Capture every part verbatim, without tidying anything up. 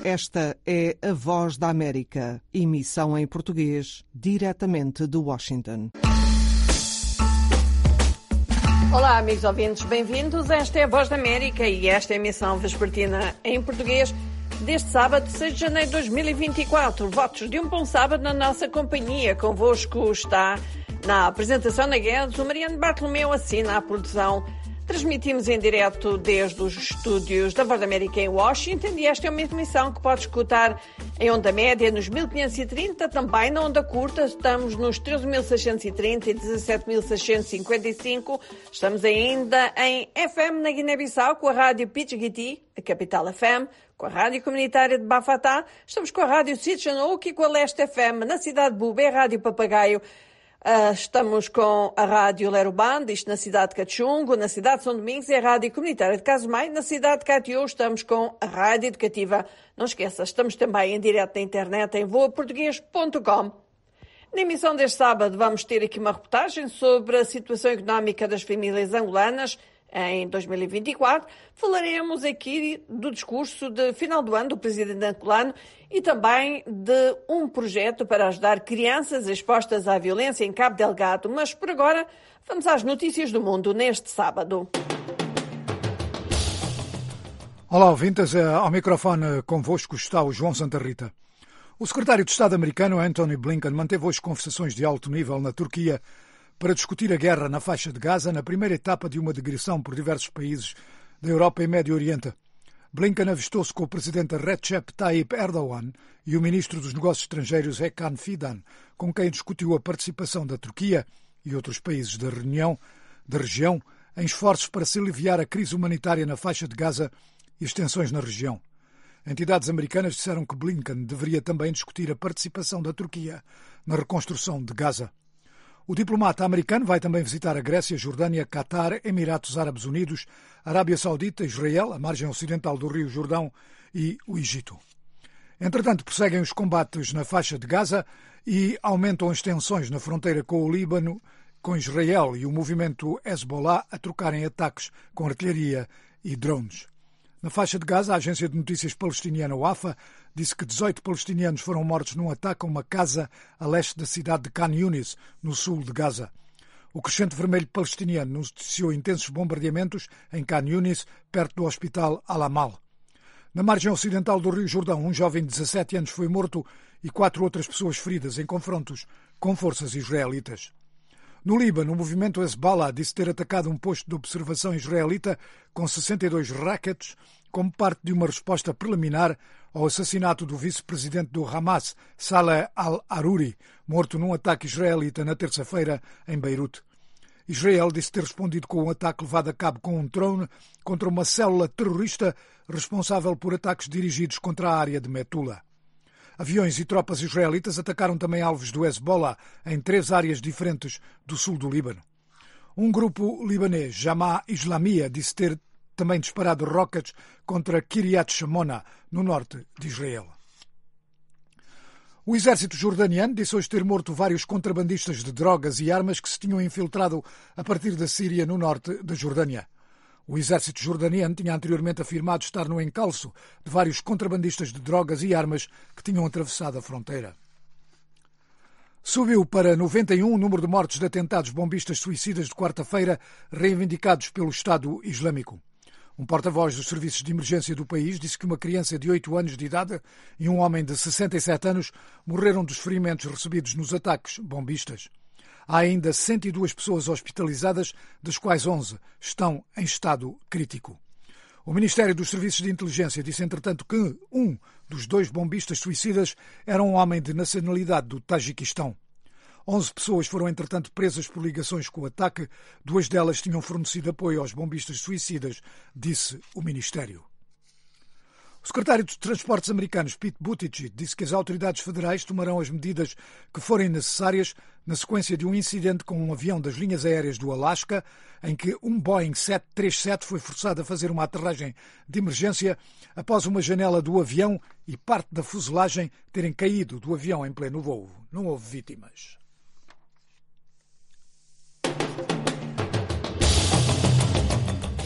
Esta é a Voz da América, emissão em português, diretamente de Washington. Olá, amigos ouvintes, bem-vindos. Esta é a Voz da América e esta é a emissão vespertina em português deste sábado, seis de janeiro de dois mil e vinte e quatro. Votos de um bom sábado na nossa companhia. Convosco está na apresentação na Guedes, o Mariano Bartolomeu assina a produção. Transmitimos em direto desde os estúdios da Voz da América em Washington e esta é uma emissão que pode escutar em onda média nos mil quinhentos e trinta, também na onda curta, estamos nos treze mil seiscentos e trinta e dezassete mil seiscentos e cinquenta e cinco. Estamos ainda em F M na Guiné-Bissau com a rádio Pichigiti, a Capital F M, com a rádio comunitária de Bafatá, estamos com a rádio Sitchanouk e com a Leste F M na cidade de Bubé, rádio Papagaio. Uh, estamos com a Rádio Leruband, isto na cidade de Cachungo, na cidade de São Domingos, e a Rádio Comunitária de Casumai, na cidade de Catiú. Estamos com a Rádio Educativa. Não esqueça, estamos também em direto na internet em voa português ponto com. Na emissão deste sábado vamos ter aqui uma reportagem sobre a situação económica das famílias angolanas em dois mil e vinte e quatro. Falaremos aqui do discurso de final do ano do presidente angolano e também de um projeto para ajudar crianças expostas à violência em Cabo Delgado. Mas por agora vamos às notícias do mundo neste sábado. Olá, ouvintes. Ao microfone convosco está o João Santa Rita. O secretário de Estado americano Antony Blinken manteve hoje conversações de alto nível na Turquia para discutir a guerra na faixa de Gaza na primeira etapa de uma digressão por diversos países da Europa e Médio Oriente. Blinken avistou-se com o presidente Recep Tayyip Erdogan e o ministro dos Negócios Estrangeiros Hakan Fidan, com quem discutiu a participação da Turquia e outros países da, reunião, da região em esforços para se aliviar a crise humanitária na faixa de Gaza e as tensões na região. Entidades americanas disseram que Blinken deveria também discutir a participação da Turquia na reconstrução de Gaza. O diplomata americano vai também visitar a Grécia, Jordânia, Catar, Emirados Árabes Unidos, Arábia Saudita, Israel, a margem ocidental do Rio Jordão e o Egito. Entretanto, prosseguem os combates na faixa de Gaza e aumentam as tensões na fronteira com o Líbano, com Israel e o movimento Hezbollah a trocarem ataques com artilharia e drones. Na faixa de Gaza, a agência de notícias palestiniana Wafa disse que dezoito palestinianos foram mortos num ataque a uma casa a leste da cidade de Khan Yunis, no sul de Gaza. O Crescente Vermelho palestiniano noticiou intensos bombardeamentos em Khan Yunis, perto do hospital Al-Amal. Na margem ocidental do Rio Jordão, um jovem de dezassete anos foi morto e quatro outras pessoas feridas em confrontos com forças israelitas. No Líbano, o movimento Hezbollah disse ter atacado um posto de observação israelita com sessenta e dois raquetes como parte de uma resposta preliminar ao assassinato do vice-presidente do Hamas, Saleh al-Aruri, morto num ataque israelita na terça-feira em Beirute. Israel disse ter respondido com um ataque levado a cabo com um drone contra uma célula terrorista responsável por ataques dirigidos contra a área de Metula. Aviões e tropas israelitas atacaram também alvos do Hezbollah em três áreas diferentes do sul do Líbano. Um grupo libanês, Jama'a Islamia, disse ter também disparado rockets contra Kiryat Shmona, no norte de Israel. O exército jordaniano disse hoje ter morto vários contrabandistas de drogas e armas que se tinham infiltrado a partir da Síria, no norte da Jordânia. O exército jordaniano tinha anteriormente afirmado estar no encalço de vários contrabandistas de drogas e armas que tinham atravessado a fronteira. Subiu para noventa e um o número de mortes de atentados bombistas suicidas de quarta-feira reivindicados pelo Estado Islâmico. Um porta-voz dos serviços de emergência do país disse que uma criança de oito anos de idade e um homem de sessenta e sete anos morreram dos ferimentos recebidos nos ataques bombistas. Há ainda cento e duas pessoas hospitalizadas, das quais onze estão em estado crítico. O Ministério dos Serviços de Inteligência disse, entretanto, que um dos dois bombistas suicidas era um homem de nacionalidade do Tajiquistão. Onze pessoas foram, entretanto, presas por ligações com o ataque. Duas delas tinham fornecido apoio aos bombistas suicidas, disse o Ministério. O secretário dos Transportes americanos, Pete Buttigieg, disse que as autoridades federais tomarão as medidas que forem necessárias na sequência de um incidente com um avião das linhas aéreas do Alasca, em que um Boeing sete três sete foi forçado a fazer uma aterragem de emergência após uma janela do avião e parte da fuselagem terem caído do avião em pleno voo. Não houve vítimas.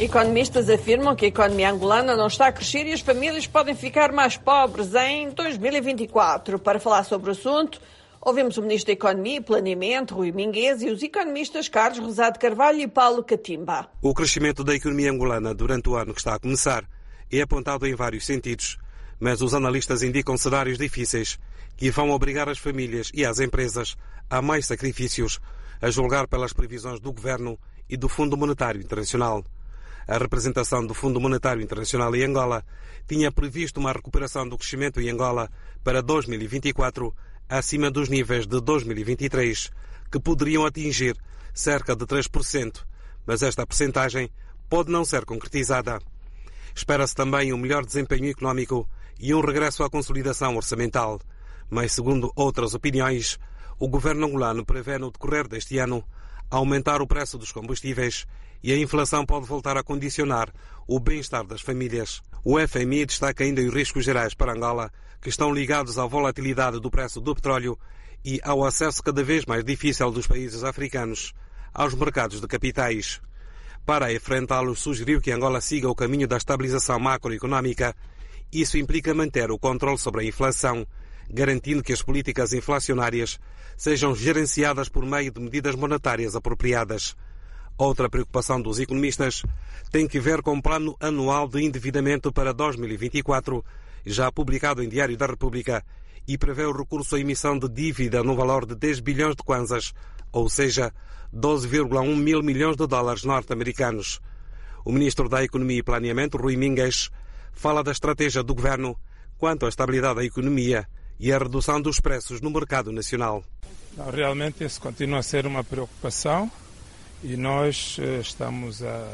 Economistas afirmam que a economia angolana não está a crescer e as famílias podem ficar mais pobres em dois mil e vinte e quatro. Para falar sobre o assunto, ouvimos o Ministro da Economia e Planeamento, Rui Minguez, e os economistas Carlos Rosado Carvalho e Paulo Catimba. O crescimento da economia angolana durante o ano que está a começar é apontado em vários sentidos, mas os analistas indicam cenários difíceis que vão obrigar as famílias e as empresas a mais sacrifícios, a julgar pelas previsões do Governo e do Fundo Monetário Internacional. A representação do Fundo Monetário Internacional em Angola tinha previsto uma recuperação do crescimento em Angola para dois mil e vinte e quatro acima dos níveis de dois mil e vinte e três, que poderiam atingir cerca de três por cento, mas esta percentagem pode não ser concretizada. Espera-se também um melhor desempenho económico e um regresso à consolidação orçamental, mas, segundo outras opiniões, o governo angolano prevê no decorrer deste ano aumentar o preço dos combustíveis e a inflação pode voltar a condicionar o bem-estar das famílias. O F M I destaca ainda os riscos gerais para Angola, que estão ligados à volatilidade do preço do petróleo e ao acesso cada vez mais difícil dos países africanos aos mercados de capitais. Para enfrentá-los, sugeriu que Angola siga o caminho da estabilização macroeconómica. Isso implica manter o controle sobre a inflação, garantindo que as políticas inflacionárias sejam gerenciadas por meio de medidas monetárias apropriadas. Outra preocupação dos economistas tem que ver com o Plano Anual de Endividamento para dois mil e vinte e quatro, já publicado em Diário da República, e prevê o recurso à emissão de dívida no valor de dez bilhões de kwanzas, ou seja, doze vírgula um mil milhões de dólares norte-americanos. O Ministro da Economia e Planeamento, Rui Minguez, fala da estratégia do Governo quanto à estabilidade da economia e à redução dos preços no mercado nacional. Não, realmente isso continua a ser uma preocupação e nós estamos a,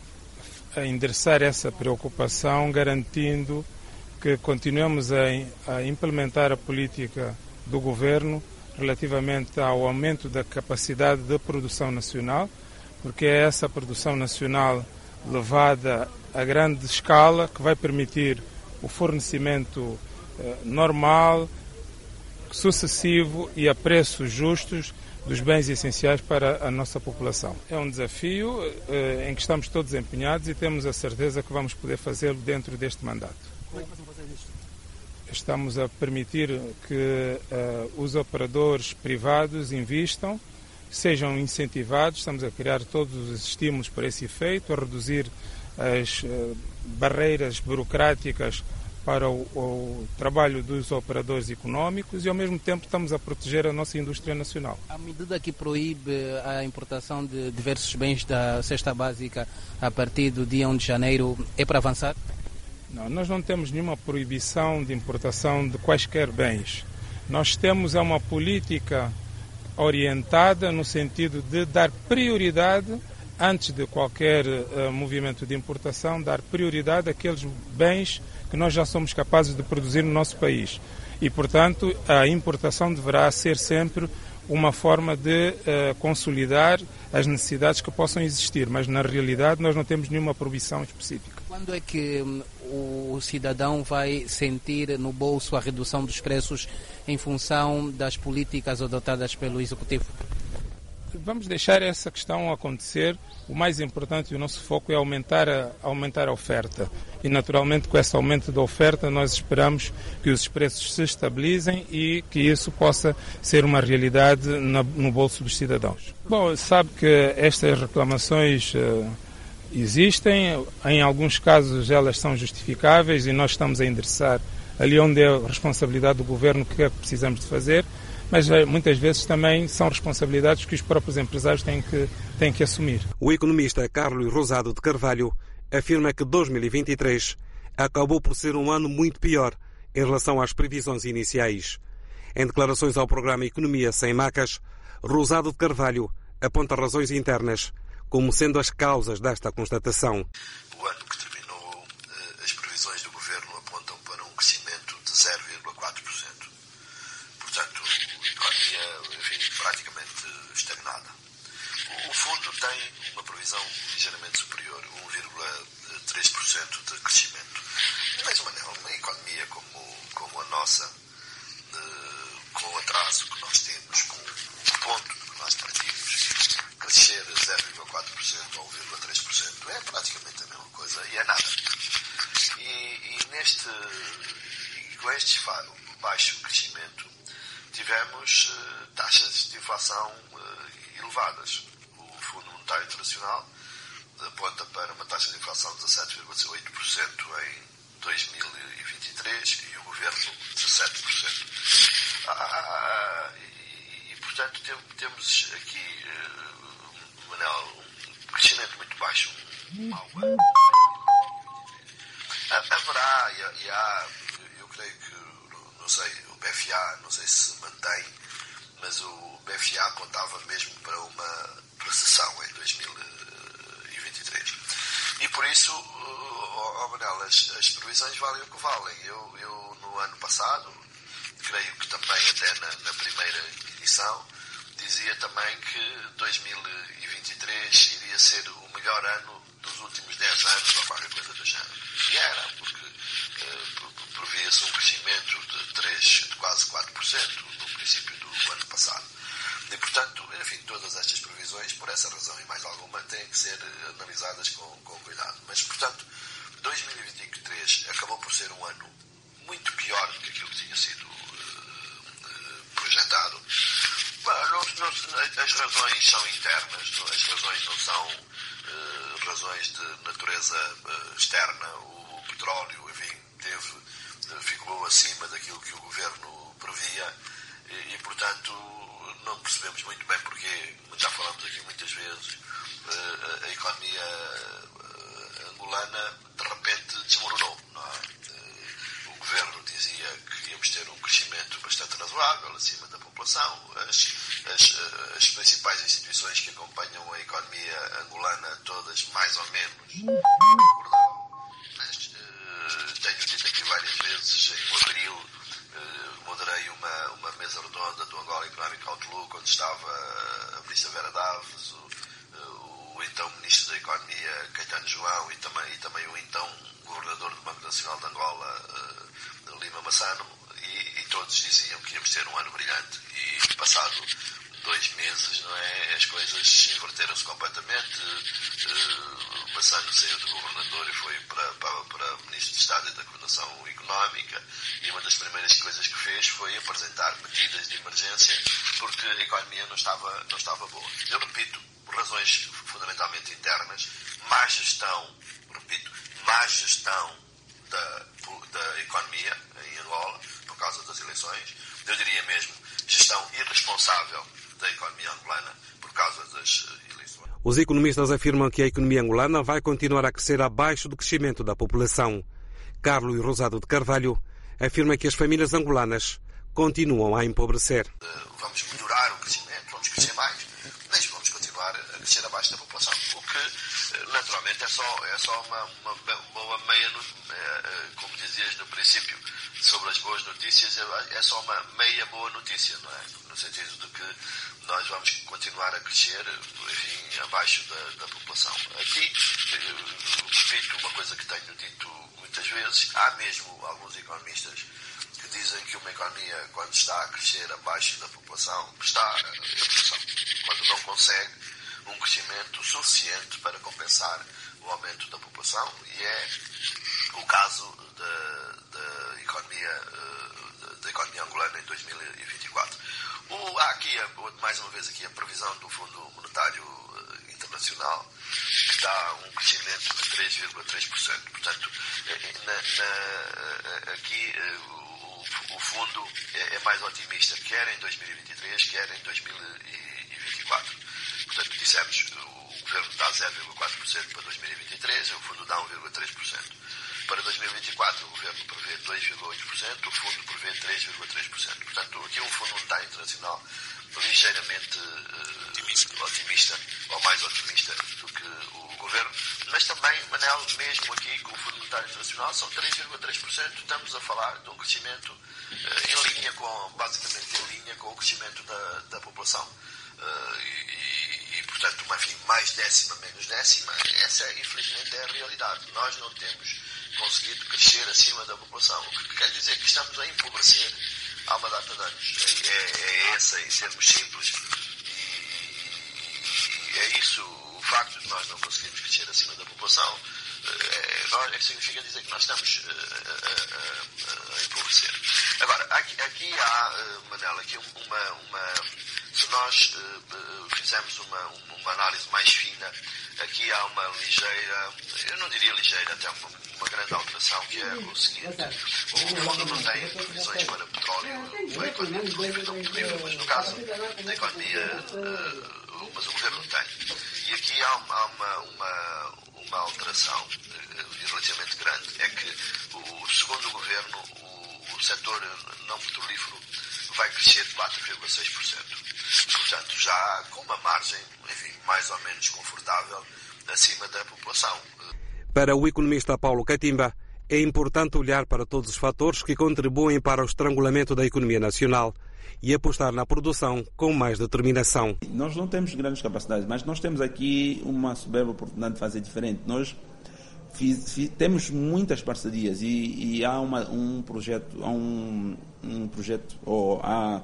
a endereçar essa preocupação garantindo que continuemos a, a implementar a política do Governo relativamente ao aumento da capacidade de produção nacional, porque é essa produção nacional levada a grande escala que vai permitir o fornecimento eh, normal, sucessivo e a preços justos dos bens essenciais para a nossa população. É um desafio eh, em que estamos todos empenhados e temos a certeza que vamos poder fazê-lo dentro deste mandato. Como é que vão fazer isto? Estamos a permitir que uh, os operadores privados invistam, sejam incentivados, estamos a criar todos os estímulos para esse efeito, a reduzir as uh, barreiras burocráticas para o, o trabalho dos operadores económicos e, ao mesmo tempo, estamos a proteger a nossa indústria nacional. A medida que proíbe a importação de diversos bens da cesta básica a partir do dia primeiro de janeiro é para avançar? Não, nós não temos nenhuma proibição de importação de quaisquer bens. Nós temos uma política orientada no sentido de dar prioridade, antes de qualquer uh, movimento de importação, dar prioridade àqueles bens que nós já somos capazes de produzir no nosso país. E, portanto, a importação deverá ser sempre uma forma de uh, consolidar as necessidades que possam existir, mas na realidade nós não temos nenhuma proibição específica. Quando é que um, o cidadão vai sentir no bolso a redução dos preços em função das políticas adotadas pelo Executivo? Vamos deixar essa questão acontecer. O mais importante e o nosso foco é aumentar a, aumentar a oferta. E, naturalmente, com esse aumento da oferta, nós esperamos que os preços se estabilizem e que isso possa ser uma realidade na, no bolso dos cidadãos. Bom, sabe que estas reclamações uh, existem. Em alguns casos, elas são justificáveis e nós estamos a endereçar ali onde é a responsabilidade do Governo o que é que precisamos de fazer. Mas muitas vezes também são responsabilidades que os próprios empresários têm que, têm que assumir. O economista Carlos Rosado de Carvalho afirma que dois mil e vinte e três acabou por ser um ano muito pior em relação às previsões iniciais. Em declarações ao programa Economia Sem Macas, Rosado de Carvalho aponta razões internas como sendo as causas desta constatação. O ano que terminou, as previsões do Governo apontam para um crescimento de zero vírgula quatro por cento. Portanto, a economia, enfim, praticamente estagnada. O Fundo tem uma previsão ligeiramente superior, um vírgula três por cento de crescimento. Mas uma, uma economia como, como a nossa, com o atraso que nós temos, com o ponto que nós partimos, crescer zero vírgula quatro por cento ou um vírgula três por cento é praticamente elevadas. O Fundo Monetário Internacional aponta para uma taxa de inflação de dezassete vírgula oito por cento em dois mil e vinte e três e o Governo dezassete por cento. Ah, e, e, portanto, temos aqui, Manel, um crescimento muito baixo, um mau ano. Haverá, e há, eu creio que, não sei, o B F A, não sei se se mantém, mas o B F A contava mesmo para uma recessão em dois mil e vinte e três. E por isso, oh, Manel, as, as previsões valem o que valem. Eu, eu, no ano passado, creio que também até na, na primeira edição, dizia também que dois mil e vinte e três iria ser o melhor ano dos últimos dez anos, ou qualquer coisa do género. E era, porque uh, previa-se um crescimento de, três, de quase quatro por cento no princípio do ano passado. E, portanto, enfim, todas estas previsões, por essa razão e mais alguma, têm que ser analisadas com, com cuidado. Mas, portanto, dois mil e vinte e três acabou por ser um ano muito pior do que aquilo que tinha sido uh, uh, projetado. Não, não, as razões são internas, as razões não são uh, razões de natureza uh, externa. O, o petróleo, enfim, teve, uh, ficou acima daquilo que o Governo previa e, e, portanto, não percebemos muito bem porque, já falamos aqui muitas vezes, uh, a economia uh, angolana de repente desmoronou, não é? O Governo dizia que íamos ter um crescimento bastante razoável, acima da população. As, as, as principais instituições que acompanham a economia angolana, todas mais ou menos, concordavam. Mas uh, tenho dito aqui várias vezes, em abril, uh, moderei uma, uma mesa redonda do Angola Economic Outlook, onde estava a Ministra Vera Daves, o, o então Ministro da Economia, Caetano João, e também, e também o então Governador do Banco Nacional de Angola, uh, Lima Massano, e, e todos diziam que íamos ter um ano brilhante. E passado dois meses, não é, as coisas inverteram-se completamente. Uh, Massano saiu do Governador e foi para, para, para Ministro de Estado da Coordenação Económica, e uma das primeiras coisas que fez foi apresentar medidas de emergência porque a economia não estava, não estava boa. Eu repito, razões fundamentalmente internas, má gestão, repito, má gestão da, da economia em Angola, por causa das eleições, eu diria mesmo gestão irresponsável da economia angolana por causa das eleições. Os economistas afirmam que a economia angolana vai continuar a crescer abaixo do crescimento da população. Carlos Rosado de Carvalho afirma que as famílias angolanas continuam a empobrecer. Vamos melhorar o crescimento, vamos crescer mais, mas vamos continuar a crescer abaixo da população, o que naturalmente é só, é só uma, uma boa meia, como dizias no princípio, sobre as boas notícias, é só uma meia boa notícia, não é? No sentido de que nós vamos continuar a crescer, enfim, abaixo da, da população. Aqui, repito uma coisa que tenho dito muitas vezes, há mesmo alguns economistas que dizem que uma economia, quando está a crescer abaixo da população, está a população, quando não consegue um crescimento suficiente para compensar o aumento da população, e é o caso da, da economia da, da economia angolana em dois mil e vinte e quatro. O, há aqui, mais uma vez, aqui a previsão do Fundo Monetário Internacional, que dá um crescimento de três vírgula três por cento. Portanto, na, na, aqui o, o fundo é, é mais otimista, quer em dois mil e vinte e três, quer em dois mil e vinte e quatro. Portanto, dissemos, o Governo dá zero vírgula quatro por cento para dois mil e vinte e três, o Fundo dá um vírgula três por cento. Para dois mil e vinte e quatro, o Governo prevê dois vírgula oito por cento, o Fundo prevê três vírgula três por cento. Portanto, aqui um Fundo Monetário Internacional ligeiramente uh, otimista. otimista, ou mais otimista do que o Governo, mas também, Manel, mesmo aqui com o Fundo Monetário Internacional, são três vírgula três por cento, estamos a falar de um crescimento uh, em linha com, basicamente em linha com o crescimento da, da população. Uh, e, e, portanto, uma, enfim, mais décima, menos décima, essa infelizmente é a realidade. Nós não temos conseguido crescer acima da população, o que quer dizer que estamos a empobrecer há uma data de anos. É, é essa, em termos simples, e, e é isso, o facto de nós não conseguirmos crescer acima da população, é, nós, significa dizer que nós estamos a, a, a, a empobrecer. Agora, aqui, aqui há, Manela, aqui uma, uma, se nós fizemos uma, uma análise mais fina, aqui há uma ligeira, eu não diria ligeira, até uma, uma grande alteração, que é o seguinte: o fundo não tem previsões para petróleo, para a economia petrolífera, mas no caso da economia, uh, mas o governo tem. E aqui há uma, há uma, uma, uma alteração uh, relativamente grande, é que, o, segundo o governo, o, o setor não petrolífero vai crescer de quatro vírgula seis por cento. Portanto, já com uma margem, enfim, mais ou menos confortável acima da população. Para o economista Paulo Catimba, é importante olhar para todos os fatores que contribuem para o estrangulamento da economia nacional e apostar na produção com mais determinação. Nós não temos grandes capacidades, mas nós temos aqui uma soberba oportunidade de fazer diferente. Nós fiz, fiz, temos muitas parcerias e, e há uma, um projeto, há um, um projeto, ou há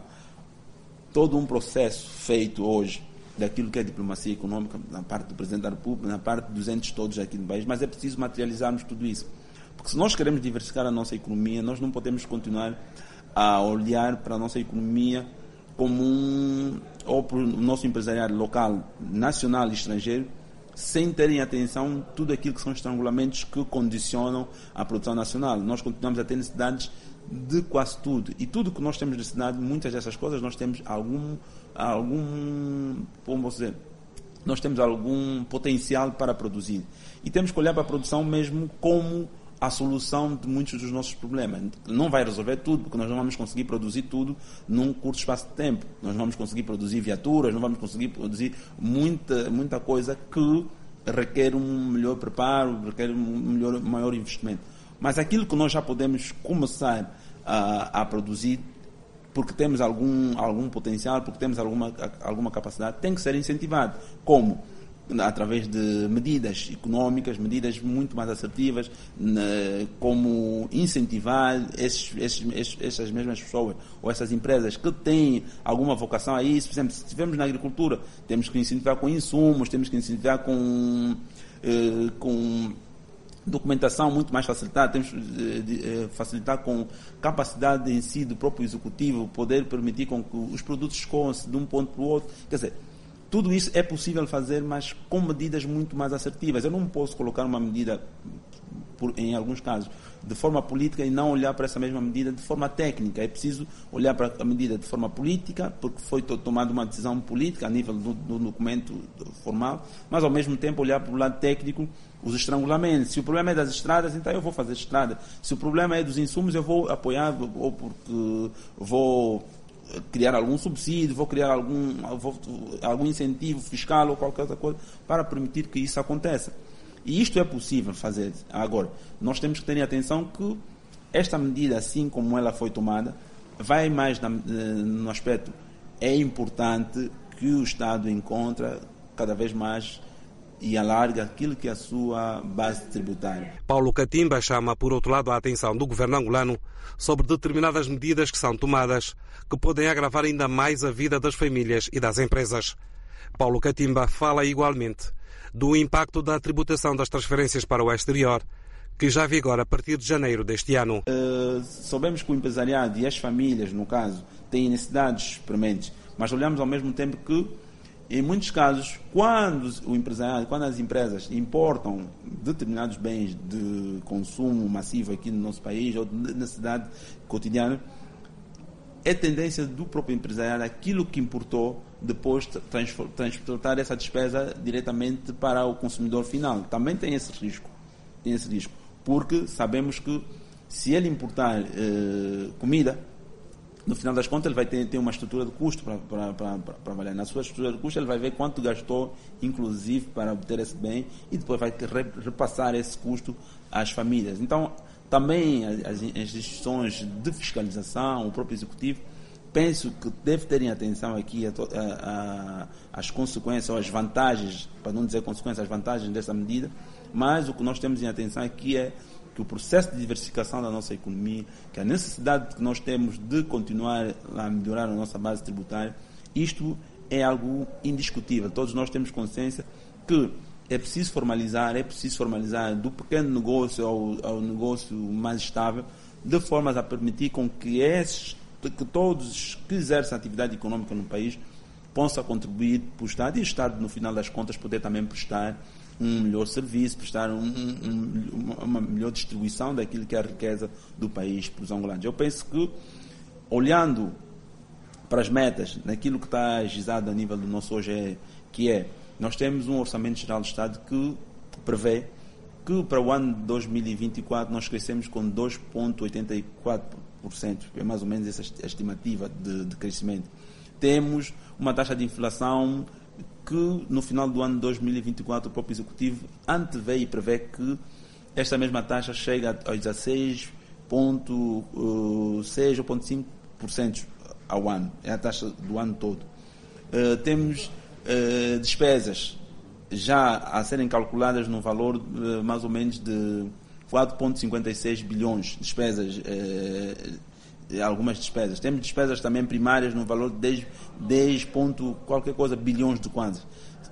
todo um processo feito hoje daquilo que é diplomacia econômica, na parte do Presidente da República, na parte dos entes todos aqui no país, mas é preciso materializarmos tudo isso. Porque se nós queremos diversificar a nossa economia, nós não podemos continuar a olhar para a nossa economia como um, ou para o nosso empresariado local, nacional e estrangeiro, sem terem atenção tudo aquilo que são estrangulamentos que condicionam a produção nacional. Nós continuamos a ter necessidades de quase tudo. E tudo que nós temos necessidade, muitas dessas coisas, nós temos algum, algum, como vou dizer, nós temos algum potencial para produzir. E temos que olhar para a produção mesmo como a solução de muitos dos nossos problemas. Não vai resolver tudo, porque nós não vamos conseguir produzir tudo num curto espaço de tempo. Nós não vamos conseguir produzir viaturas, não vamos conseguir produzir muita, muita coisa que requer um melhor preparo, requer um melhor, maior investimento. Mas aquilo que nós já podemos começar a, a produzir, porque temos algum, algum potencial, porque temos alguma, alguma capacidade, tem que ser incentivado. Como? Através de medidas económicas, medidas muito mais assertivas, né, como incentivar esses, esses, essas mesmas pessoas ou essas empresas que têm alguma vocação a isso. Por exemplo, se estivermos na agricultura, temos que incentivar com insumos, temos que incentivar com, eh, com documentação muito mais facilitada, temos que facilitar com capacidade em si do próprio executivo, poder permitir com que os produtos escoam-se de um ponto para o outro. Quer dizer, tudo isso é possível fazer, mas com medidas muito mais assertivas. Eu não posso colocar uma medida, por, em alguns casos, de forma política e não olhar para essa mesma medida de forma técnica. É preciso olhar para a medida de forma política, porque foi tomada uma decisão política a nível do, do documento formal, mas ao mesmo tempo olhar para o lado técnico, os estrangulamentos. Se o problema é das estradas, então eu vou fazer estrada. Se o problema é dos insumos, eu vou apoiar, ou porque vou criar algum subsídio, vou criar algum, vou, algum incentivo fiscal ou qualquer outra coisa para permitir que isso aconteça. E isto é possível fazer. Agora, nós temos que ter atenção que esta medida, assim como ela foi tomada, vai mais na, no aspecto, é importante que o Estado encontre cada vez mais e alarga aquilo que é a sua base tributária. Paulo Catimba chama, por outro lado, a atenção do governo angolano sobre determinadas medidas que são tomadas, que podem agravar ainda mais a vida das famílias e das empresas. Paulo Catimba fala igualmente do impacto da tributação das transferências para o exterior, que já vigora a partir de janeiro deste ano. Uh, sabemos que o empresariado e as famílias, no caso, têm necessidades prementes, mas olhamos ao mesmo tempo que, em muitos casos, quando o empresariado, quando as empresas importam determinados bens de consumo massivo aqui no nosso país ou de necessidade cotidiana, é tendência do próprio empresariado, aquilo que importou, depois transportar essa despesa diretamente para o consumidor final. Também tem esse risco, tem esse risco, porque sabemos que se ele importar eh, comida, no final das contas ele vai ter, ter uma estrutura de custo para, para, para, para trabalhar. Na sua estrutura de custo ele vai ver quanto gastou, inclusive, para obter esse bem, e depois vai repassar esse custo às famílias. Então, também as, as instituições de fiscalização, o próprio executivo, penso que deve terem atenção aqui a, a, a, as consequências, ou as vantagens, para não dizer consequências, as vantagens dessa medida, mas o que nós temos em atenção aqui é que o processo de diversificação da nossa economia, que a necessidade que nós temos de continuar a melhorar a nossa base tributária, isto é algo indiscutível. Todos nós temos consciência que é preciso formalizar, é preciso formalizar do pequeno negócio ao, ao negócio mais estável, de forma a permitir com que, esses, que todos que exercem atividade econômica no país possa contribuir para o Estado e o Estado, no final das contas, poder também prestar um melhor serviço, prestar um, um, uma melhor distribuição daquilo que é a riqueza do país para os angolanos. Eu penso que, olhando para as metas, naquilo que está agizado a nível do nosso O G E, que é, nós temos um Orçamento Geral do Estado que prevê que para o ano de dois mil e vinte e quatro nós crescemos com dois vírgula oitenta e quatro por cento, é mais ou menos essa estimativa de, de crescimento. Temos uma taxa de inflação que no final do ano de dois mil e vinte e quatro o próprio Executivo antevê e prevê que esta mesma taxa chega a dezasseis vírgula seis ou cinco por cento ao ano, é a taxa do ano todo. Uh, temos uh, despesas já a serem calculadas no valor uh, mais ou menos de quatro vírgula cinquenta e seis bilhões, despesas, uh, algumas despesas. Temos despesas também primárias no valor de dez, dez ponto qualquer coisa bilhões de kwanzas.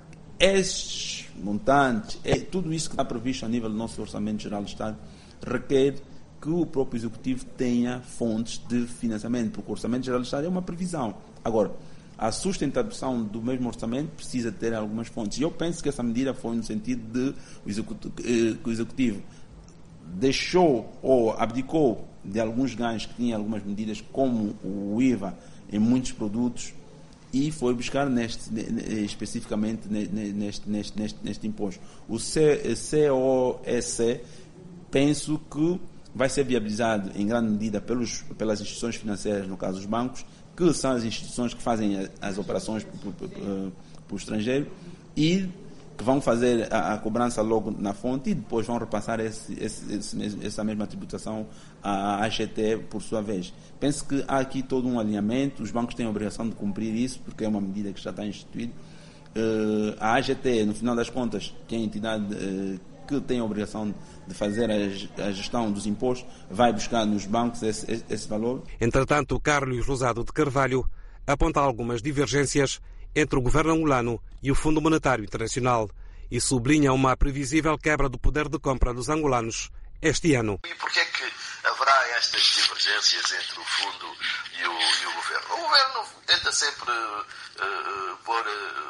Esses montantes, é, tudo isso que está previsto a nível do nosso Orçamento Geral do Estado requer que o próprio Executivo tenha fontes de financiamento, porque o Orçamento Geral do Estado é uma previsão. Agora, a sustentação do mesmo orçamento precisa ter algumas fontes. E eu penso que essa medida foi no sentido de o Executivo, que o Executivo deixou ou abdicou de alguns ganhos que tinha algumas medidas, como o I V A em muitos produtos, e foi buscar neste, especificamente neste, neste, neste, neste imposto. O C O S, penso que vai ser viabilizado em grande medida pelos, pelas instituições financeiras, no caso os bancos, que são as instituições que fazem as operações para o estrangeiro e que vão fazer a, a cobrança logo na fonte e depois vão repassar esse, esse, esse, essa mesma tributação à A G T por sua vez. Penso que há aqui todo um alinhamento, os bancos têm a obrigação de cumprir isso, porque é uma medida que já está instituída. Uh, a A G T, no final das contas, que é a entidade uh, que tem a obrigação de fazer a, a gestão dos impostos, vai buscar nos bancos esse, esse, esse valor. Entretanto, Carlos Rosado de Carvalho aponta algumas divergências entre o governo angolano e o Fundo Monetário Internacional e sublinha uma previsível quebra do poder de compra dos angolanos este ano. E porquê é que haverá estas divergências entre o Fundo e o, e o governo? O governo tenta sempre uh, pôr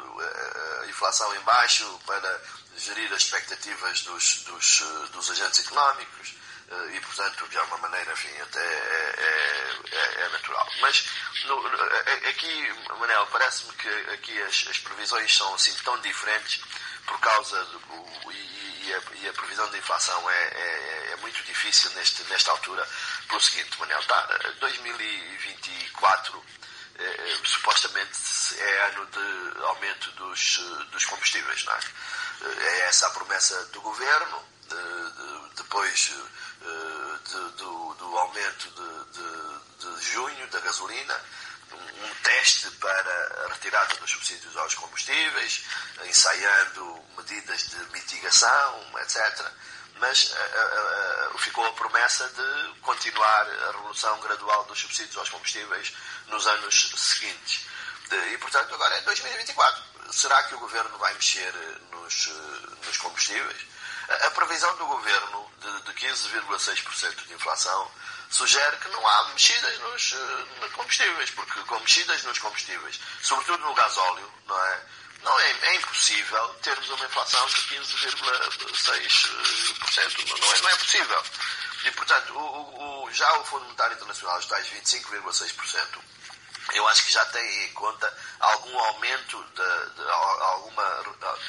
uh, a inflação em baixo para gerir as expectativas dos, dos, dos agentes económicos uh, e, portanto, de alguma maneira, enfim, até é, é, é natural. Mas no, aqui, Manel, parece-me que aqui as, as previsões são assim tão diferentes por causa do, e, e, a, e a previsão da inflação é, é, é muito difícil neste, nesta altura, pelo seguinte, Manel, tá, dois mil e vinte e quatro é, supostamente é ano de aumento dos, dos combustíveis, não é? É essa a promessa do governo, de, de, depois de, do, do aumento de, de, de junho da gasolina, um, um teste para a retirada dos subsídios aos combustíveis, ensaiando medidas de mitigação, etcétera. Mas a, a, a, ficou a promessa de continuar a redução gradual dos subsídios aos combustíveis nos anos seguintes. E, portanto, agora é dois mil e vinte e quatro. Será que o governo vai mexer nos, nos combustíveis? A, a previsão do governo de, de quinze vírgula seis por cento de inflação sugere que não há mexidas nos, nos combustíveis, porque com mexidas nos combustíveis, sobretudo no gasóleo, não é? Não é, é impossível termos uma inflação de quinze vírgula seis por cento. Não é, não é possível. E, portanto, o, o, já o Fundo Monetário Internacional, os tais vinte e cinco vírgula seis por cento, eu acho que já tem em conta algum aumento, de, de, alguma,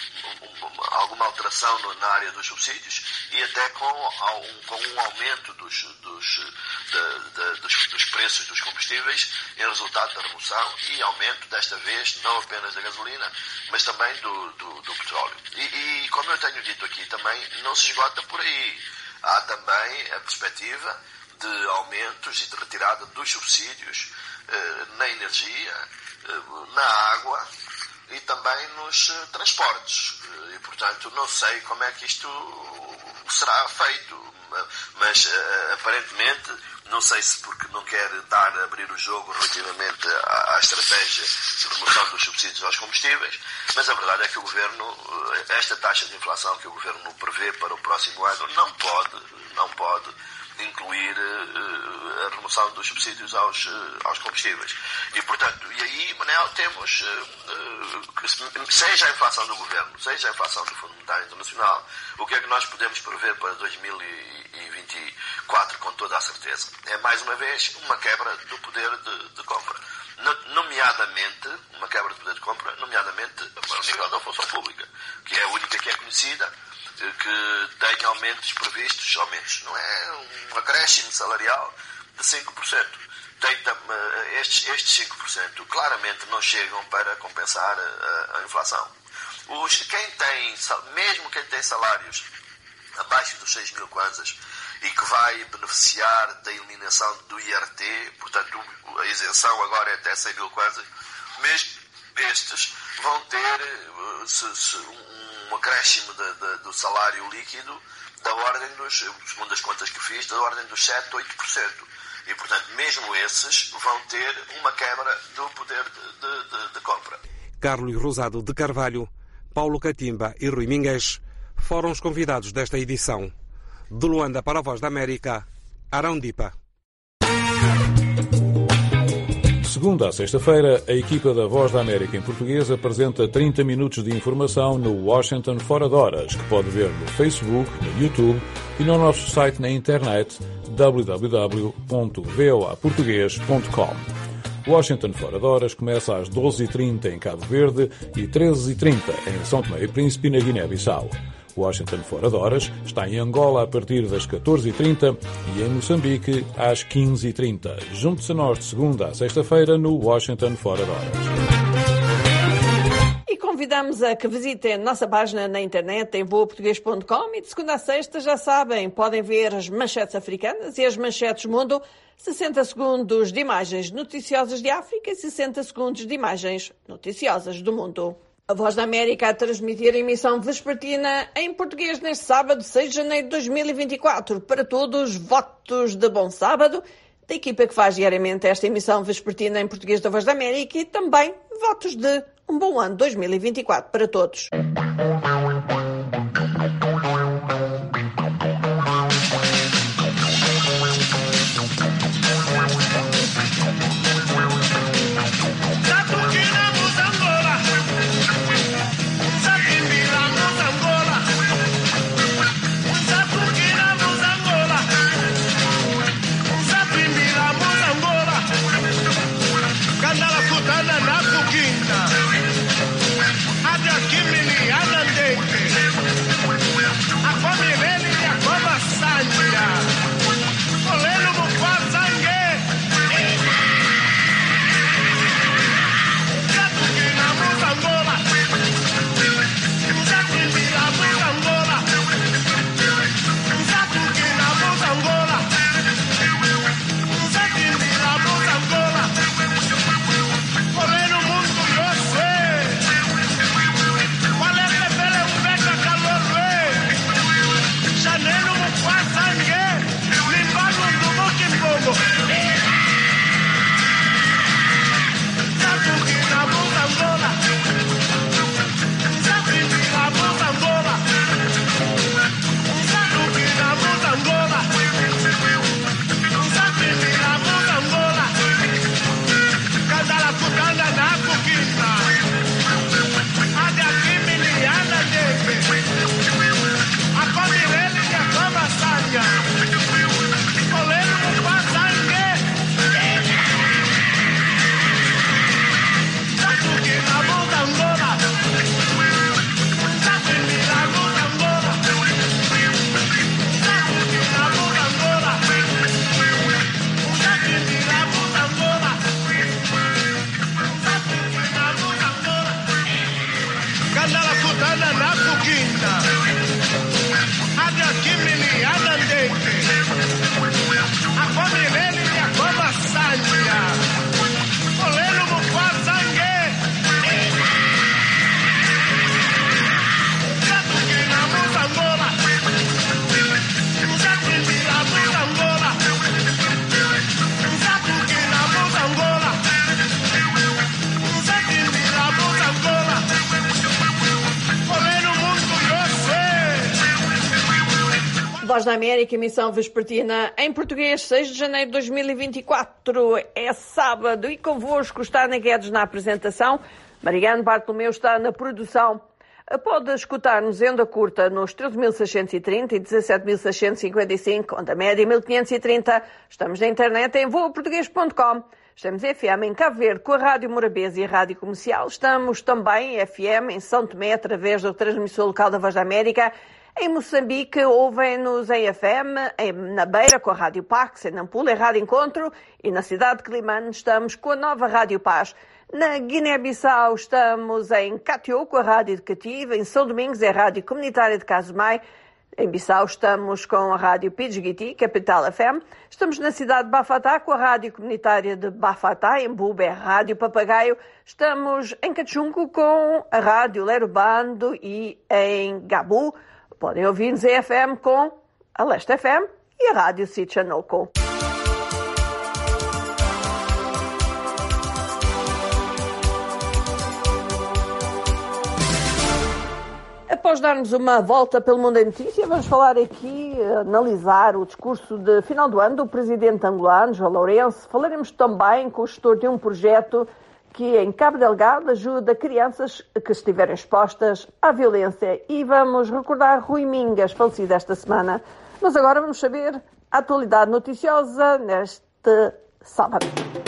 alguma alteração na área dos subsídios e até com, um, com um aumento dos, dos, de, de, dos, dos preços dos combustíveis em resultado da redução e aumento, desta vez, não apenas da gasolina, mas também do, do, do petróleo. E, e, como eu tenho dito aqui, também não se esgota por aí. Há também a perspectiva de aumentos e de retirada dos subsídios na energia, na água e também nos transportes. E, portanto, não sei como é que isto será feito, mas aparentemente, não sei se porque não quer dar, abrir o jogo relativamente à, à estratégia de remoção dos subsídios aos combustíveis, mas a verdade é que o Governo, esta taxa de inflação que o Governo prevê para o próximo ano, não pode, não pode incluir uh, a remoção dos subsídios aos, uh, aos combustíveis. E, portanto, e aí, Manel, temos, uh, uh, que seja a inflação do Governo, seja a inflação do Fundo Monetário Internacional, o que é que nós podemos prever para dois mil e vinte e quatro com toda a certeza? É, mais uma vez, uma quebra do poder de, de compra. Nomeadamente, uma quebra de poder de compra, nomeadamente ao nível da função pública, que é a única que é conhecida, que tem aumentos previstos, aumentos, não é um acréscimo salarial de cinco por cento. Tem, estes, estes cinco por cento claramente não chegam para compensar a, a inflação. Os, quem tem, mesmo quem tem salários abaixo dos seis mil kwanzas e que vai beneficiar da eliminação do I R T, portanto a isenção agora é até cem mil kwanzas, mesmo estes vão ter se, se, um acréscimo de, de, do salário líquido da ordem dos, segundo as contas que fiz, da ordem dos sete, oito por cento. E, portanto, mesmo esses vão ter uma quebra do poder de, de, de, de compra. Carlos Rosado de Carvalho, Paulo Catimba e Rui Mingues foram os convidados desta edição. De Luanda para a Voz da América, Arão Dipa. De segunda a sexta-feira, a equipa da Voz da América em português apresenta trinta minutos de informação no Washington Fora de Horas, que pode ver no Facebook, no YouTube e no nosso site na internet w w w ponto voa português ponto com. Washington Fora de Horas começa às doze e trinta em Cabo Verde e treze e trinta em São Tomé e Príncipe na Guiné-Bissau. Washington Fora de Horas está em Angola a partir das catorze e trinta e em Moçambique às quinze e trinta. Junte-se a nós de segunda a sexta-feira no Washington Fora de Horas. E convidamos a que visitem a nossa página na internet em voa português ponto com e de segunda a sexta, já sabem, podem ver as manchetes africanas e as manchetes mundo, sessenta segundos de imagens noticiosas de África e sessenta segundos de imagens noticiosas do mundo. A Voz da América a transmitir a emissão vespertina em português neste sábado, seis de janeiro de dois mil e vinte e quatro. Para todos, votos de bom sábado da equipa que faz diariamente esta emissão vespertina em português da Voz da América e também votos de um bom ano dois mil e vinte e quatro para todos. Olha no mundo, eu sei. Voz da América, emissão vespertina em português, seis de janeiro de dois mil e vinte e quatro. É sábado e convosco está Ana Guedes na apresentação. Mariano Bartolomeu está na produção. Pode escutar-nos em onda curta nos treze mil seiscentos e trinta e dezassete mil seiscentos e cinquenta e cinco, onda média mil quinhentos e trinta. Estamos na internet em voa português ponto com. Estamos em F M em Cabo Verde com a Rádio Morabeza e a Rádio Comercial. Estamos também em F M em São Tomé através da transmissão local da Voz da América. Em Moçambique, ouvem-nos em F M, em, na Beira com a Rádio Pax, em Nampula, em Rádio Encontro, e na cidade de Climane estamos com a nova Rádio Paz. Na Guiné-Bissau estamos em Catió com a Rádio Educativa, em São Domingos é a Rádio Comunitária de Casumai, em Bissau estamos com a Rádio Pidgiti, Capital F M, estamos na cidade de Bafatá com a Rádio Comunitária de Bafatá, em Buba é a Rádio Papagaio, estamos em Cachunco com a Rádio Lerubando e em Gabu. Podem ouvir-nos em F M com a Leste F M e a Rádio Sitchanoko. Após darmos uma volta pelo mundo em notícia, vamos falar aqui, analisar o discurso de final do ano do presidente angolano, João Lourenço. Falaremos também com o gestor de um projeto que em Cabo Delgado ajuda crianças que estiverem expostas à violência. E vamos recordar Rui Mingas, falecido esta semana. Mas agora vamos saber a atualidade noticiosa neste sábado.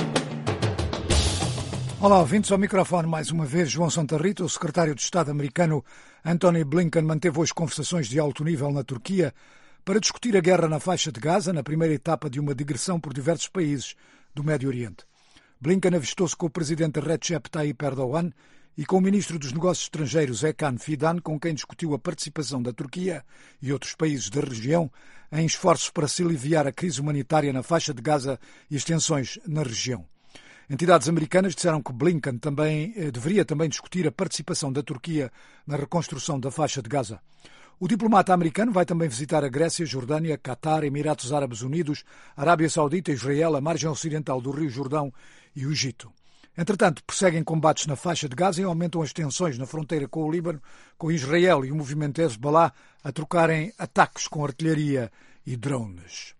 Olá, ouvintes, ao microfone mais uma vez João Santa Rita. O secretário de Estado americano Antony Blinken manteve hoje conversações de alto nível na Turquia para discutir a guerra na faixa de Gaza, na primeira etapa de uma digressão por diversos países do Médio Oriente. Blinken avistou-se com o presidente Recep Tayyip Erdogan e com o ministro dos Negócios Estrangeiros Hakan Fidan, com quem discutiu a participação da Turquia e outros países da região em esforços para se aliviar a crise humanitária na faixa de Gaza e as tensões na região. Entidades americanas disseram que Blinken também, eh, deveria também discutir a participação da Turquia na reconstrução da faixa de Gaza. O diplomata americano vai também visitar a Grécia, Jordânia, Catar, Emirados Árabes Unidos, Arábia Saudita, Israel, a margem ocidental do Rio Jordão e o Egito. Entretanto, prosseguem combates na faixa de Gaza e aumentam as tensões na fronteira com o Líbano, com Israel e o movimento Hezbollah a trocarem ataques com artilharia e drones.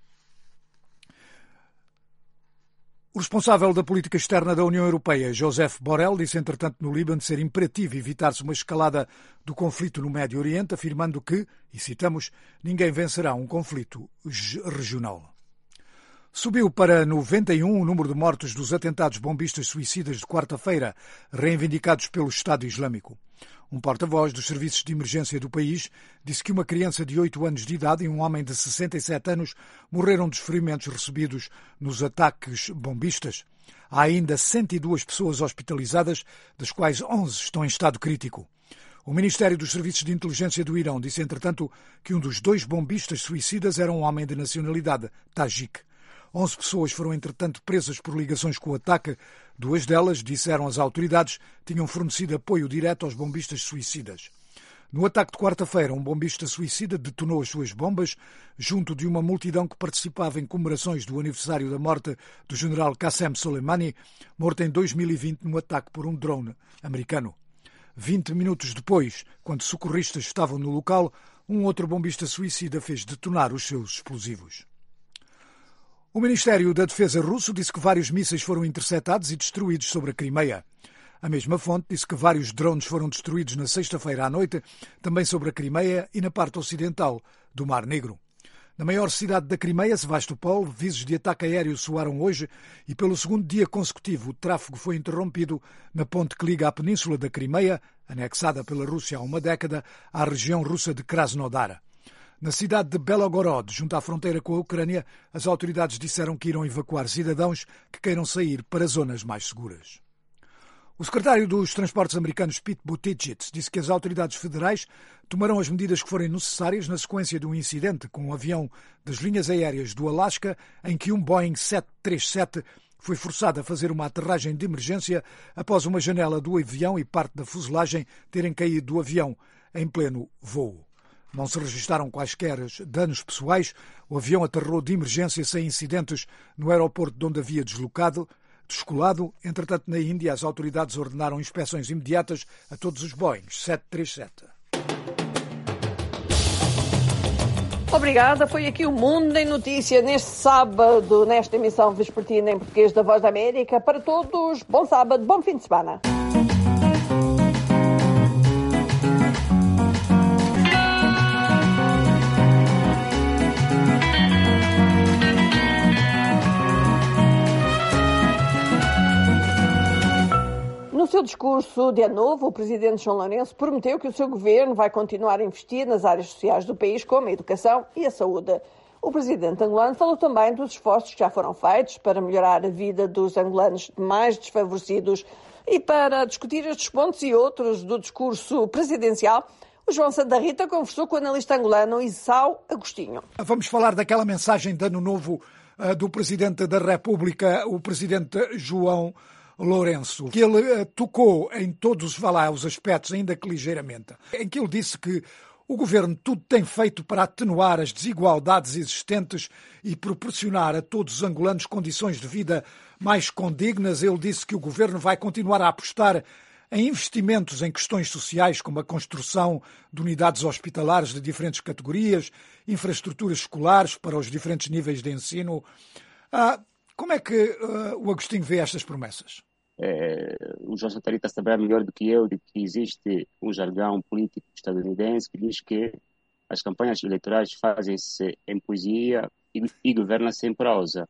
O responsável da política externa da União Europeia, Josep Borrell, disse entretanto no Líbano ser imperativo evitar-se uma escalada do conflito no Médio Oriente, afirmando que, e citamos, ninguém vencerá um conflito regional. Subiu para noventa e um o número de mortos dos atentados bombistas suicidas de quarta-feira, reivindicados pelo Estado Islâmico. Um porta-voz dos serviços de emergência do país disse que uma criança de oito anos de idade e um homem de sessenta e sete anos morreram dos ferimentos recebidos nos ataques bombistas. Há ainda cento e duas pessoas hospitalizadas, das quais onze estão em estado crítico. O Ministério dos Serviços de Inteligência do Irão disse, entretanto, que um dos dois bombistas suicidas era um homem de nacionalidade tajique. Onze pessoas foram, entretanto, presas por ligações com o ataque. Duas delas, disseram as autoridades, tinham fornecido apoio direto aos bombistas suicidas. No ataque de quarta-feira, um bombista suicida detonou as suas bombas junto de uma multidão que participava em comemorações do aniversário da morte do general Qassem Soleimani, morto em dois mil e vinte no ataque por um drone americano. Vinte minutos depois, quando socorristas estavam no local, um outro bombista suicida fez detonar os seus explosivos. O Ministério da Defesa russo disse que vários mísseis foram interceptados e destruídos sobre a Crimeia. A mesma fonte disse que vários drones foram destruídos na sexta-feira à noite, também sobre a Crimeia e na parte ocidental do Mar Negro. Na maior cidade da Crimeia, Sevastopol, avisos de ataque aéreo soaram hoje e pelo segundo dia consecutivo o tráfego foi interrompido na ponte que liga a península da Crimeia, anexada pela Rússia há uma década, à região russa de Krasnodar. Na cidade de Belgorod, junto à fronteira com a Ucrânia, as autoridades disseram que irão evacuar cidadãos que queiram sair para zonas mais seguras. O secretário dos Transportes americanos, Pete Buttigieg, disse que as autoridades federais tomarão as medidas que forem necessárias na sequência de um incidente com um avião das linhas aéreas do Alasca, em que um Boeing sete três sete foi forçado a fazer uma aterragem de emergência após uma janela do avião e parte da fuselagem terem caído do avião em pleno voo. Não se registaram quaisquer danos pessoais. O avião aterrou de emergência sem incidentes no aeroporto de onde havia deslocado, descolado. Entretanto, na Índia, as autoridades ordenaram inspeções imediatas a todos os Boeing sete três sete. Obrigada. Foi aqui o Mundo em Notícia neste sábado, nesta emissão vespertina em português da Voz da América. Para todos, bom sábado, bom fim de semana. No seu discurso de ano novo, o presidente João Lourenço prometeu que o seu governo vai continuar a investir nas áreas sociais do país, como a educação e a saúde. O presidente angolano falou também dos esforços que já foram feitos para melhorar a vida dos angolanos mais desfavorecidos. E para discutir estes pontos e outros do discurso presidencial, o João Santa Rita conversou com o analista angolano Isao Agostinho. Vamos falar daquela mensagem de ano novo uh, do presidente da República, o presidente João Lourenço, que ele uh, tocou em todos lá, os aspectos, ainda que ligeiramente, em que ele disse que o governo tudo tem feito para atenuar as desigualdades existentes e proporcionar a todos os angolanos condições de vida mais condignas. Ele disse que o governo vai continuar a apostar em investimentos em questões sociais, como a construção de unidades hospitalares de diferentes categorias, infraestruturas escolares para os diferentes níveis de ensino. Ah, como é que uh, o Agostinho vê estas promessas? É, o João Santa Rita saberá melhor do que eu de que existe um jargão político estadunidense que diz que as campanhas eleitorais fazem-se em poesia e, e governam-se em prosa.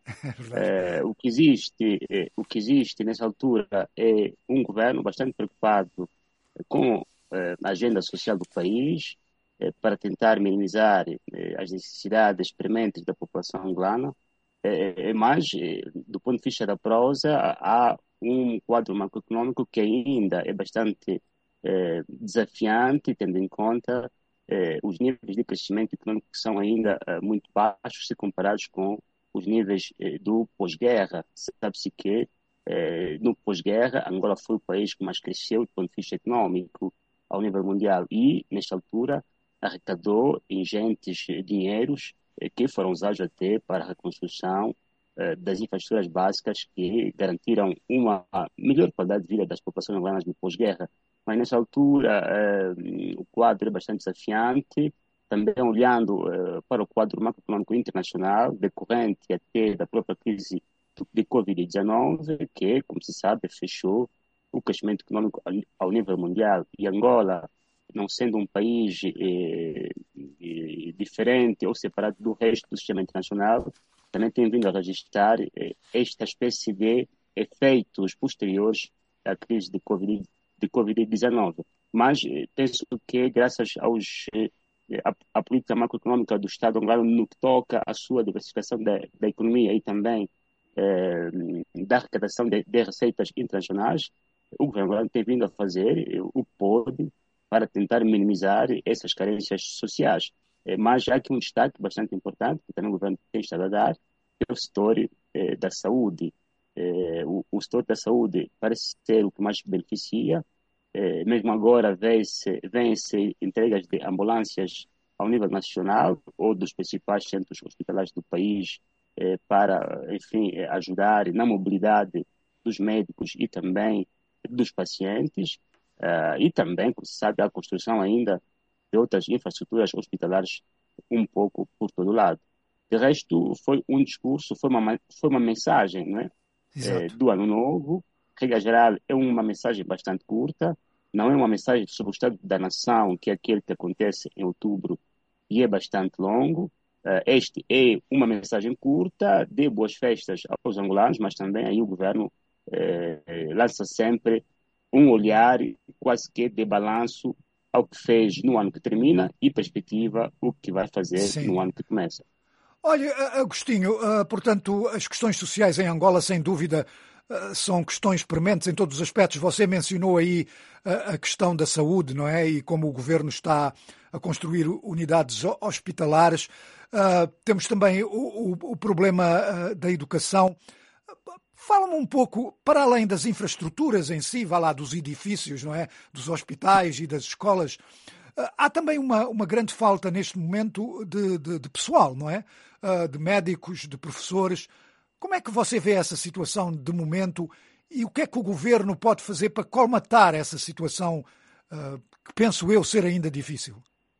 É, o que existe, é, o que existe nessa altura é um governo bastante preocupado com é, a agenda social do país é, para tentar minimizar é, as necessidades prementes da população angolana. É, é, mas, é, do ponto de vista da prosa, há um quadro macroeconômico que ainda é bastante é, desafiante, tendo em conta é, os níveis de crescimento econômico que são ainda é, muito baixos se comparados com os níveis é, do pós-guerra. Sabe-se que é, no pós-guerra Angola foi o país que mais cresceu do ponto de vista econômico ao nível mundial e, nesta altura, arrecadou ingentes dinheiros é, que foram usados até para a reconstrução das infraestruturas básicas que garantiram uma melhor qualidade de vida das populações angolanas no pós-guerra. Mas, nessa altura, eh, o quadro é bastante desafiante, também olhando eh, para o quadro macroeconômico internacional, decorrente até da própria crise de covid dezenove, que, como se sabe, fechou o crescimento econômico ao nível mundial. E Angola, não sendo um país eh, eh, diferente ou separado do resto do sistema internacional, também tem vindo a registrar eh, esta espécie de efeitos posteriores à crise de covid dezenove. Mas eh, penso que, graças aos, eh, a, a política macroeconômica do Estado angolano no que toca à sua diversificação da, da economia e também eh, da arrecadação de, de receitas internacionais, o governo angolano tem vindo a fazer eh, o que pode para tentar minimizar essas carências sociais. Mas há aqui um destaque bastante importante que também o governo tem estado a dar, que é o setor eh, da saúde. Eh, o, o setor da saúde parece ser o que mais beneficia. Eh, mesmo agora vêm-se vêm-se entregas de ambulâncias ao nível nacional ou dos principais centros hospitalares do país eh, para, enfim, ajudar na mobilidade dos médicos e também dos pacientes. Uh, e também, como se sabe, a construção ainda de outras infraestruturas hospitalares um pouco por todo lado. De resto, foi um discurso, foi uma, foi uma mensagem, não é? É, do Ano Novo. Regra geral, é uma mensagem bastante curta, não é uma mensagem sobre o estado da nação, que é aquele que acontece em outubro e é bastante longo. Uh, este é uma mensagem curta de boas festas aos angolanos, mas também aí o governo eh, lança sempre um olhar quase que de balanço ao que fez no ano que termina e perspectiva o que vai fazer Sim. no ano que começa. Olha, Agostinho, portanto, as questões sociais em Angola, sem dúvida, são questões prementes em todos os aspectos. Você mencionou aí a questão da saúde, não é? E como o governo está a construir unidades hospitalares. Temos também o, o, o problema da educação. Fala-me um pouco, para além das infraestruturas em si, vá lá, dos edifícios, não é? Dos hospitais e das escolas, há também uma, uma grande falta neste momento de, de, de pessoal, não é? De médicos, de professores. Como é que você vê essa situação de momento e o que é que o governo pode fazer para colmatar essa situação que penso eu ser ainda difícil?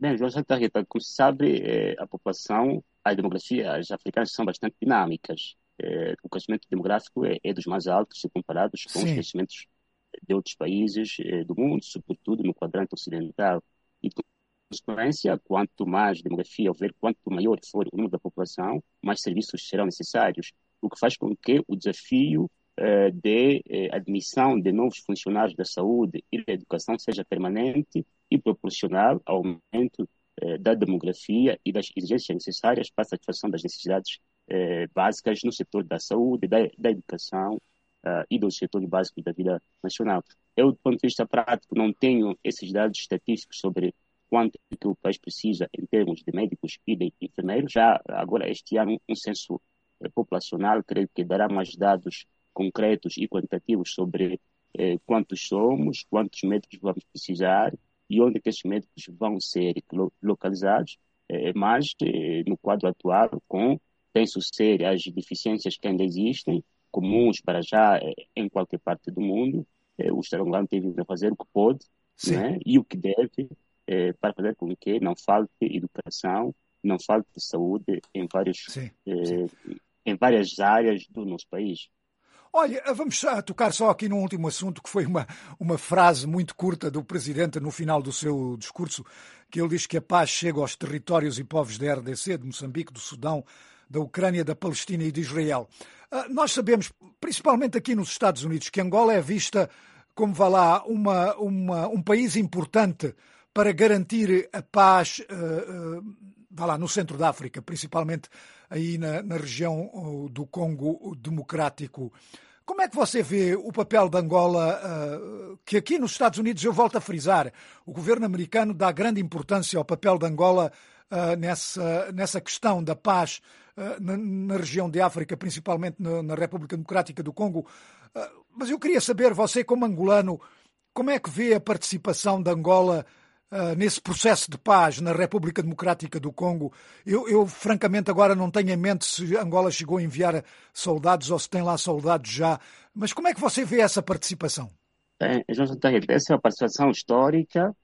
Bem, João Santa Rita, como se sabe, eh, a população, as demografias africanas são bastante dinâmicas. Eh, o crescimento demográfico é, é dos mais altos se comparados com Sim. os crescimentos de outros países eh, do mundo, sobretudo no quadrante ocidental. E, por consequência, quanto mais demografia houver, quanto maior for o número da população, mais serviços serão necessários, o que faz com que o desafio eh, de eh, admissão de novos funcionários da saúde e da educação seja permanente e proporcional ao aumento eh, da demografia e das exigências necessárias para a satisfação das necessidades eh, básicas no setor da saúde, da, da educação uh, e dos setores básicos da vida nacional. Eu, do ponto de vista prático, não tenho esses dados estatísticos sobre quanto que o país precisa em termos de médicos e de enfermeiros. Já agora, este ano, um censo eh, populacional, creio que dará mais dados concretos e quantitativos sobre eh, quantos somos, quantos médicos vamos precisar e onde que esses médicos vão ser localizados, eh, mas eh, no quadro atual, com, penso ser, as deficiências que ainda existem, comuns para já eh, em qualquer parte do mundo, eh, o Estado angolano tem vindo a fazer o que pode, né, e o que deve, eh, para fazer com que não falte educação, não falte saúde em, vários, sim, eh, sim. em várias áreas do nosso país. Olha, vamos tocar só aqui num último assunto, que foi uma, uma frase muito curta do Presidente no final do seu discurso, que ele diz que a paz chega aos territórios e povos da R D C, de Moçambique, do Sudão, da Ucrânia, da Palestina e de Israel. Uh, nós sabemos, principalmente aqui nos Estados Unidos, que Angola é vista como, vá lá, uma, uma, um país importante para garantir a paz uh, uh, vá lá, no centro da África, principalmente aí na, na região uh, do Congo Democrático. Como é que você vê o papel de Angola, uh, que aqui nos Estados Unidos, eu volto a frisar, o governo americano dá grande importância ao papel de Angola uh, nessa, nessa questão da paz uh, na, na região de África, principalmente na, na República Democrática do Congo. Uh, mas eu queria saber, você como angolano, como é que vê a participação de Angola Uh, nesse processo de paz na República Democrática do Congo? Eu, eu, francamente, agora não tenho em mente se Angola chegou a enviar soldados ou se tem lá soldados já. Mas como é que você vê essa participação? Bem, essa é a participação histórica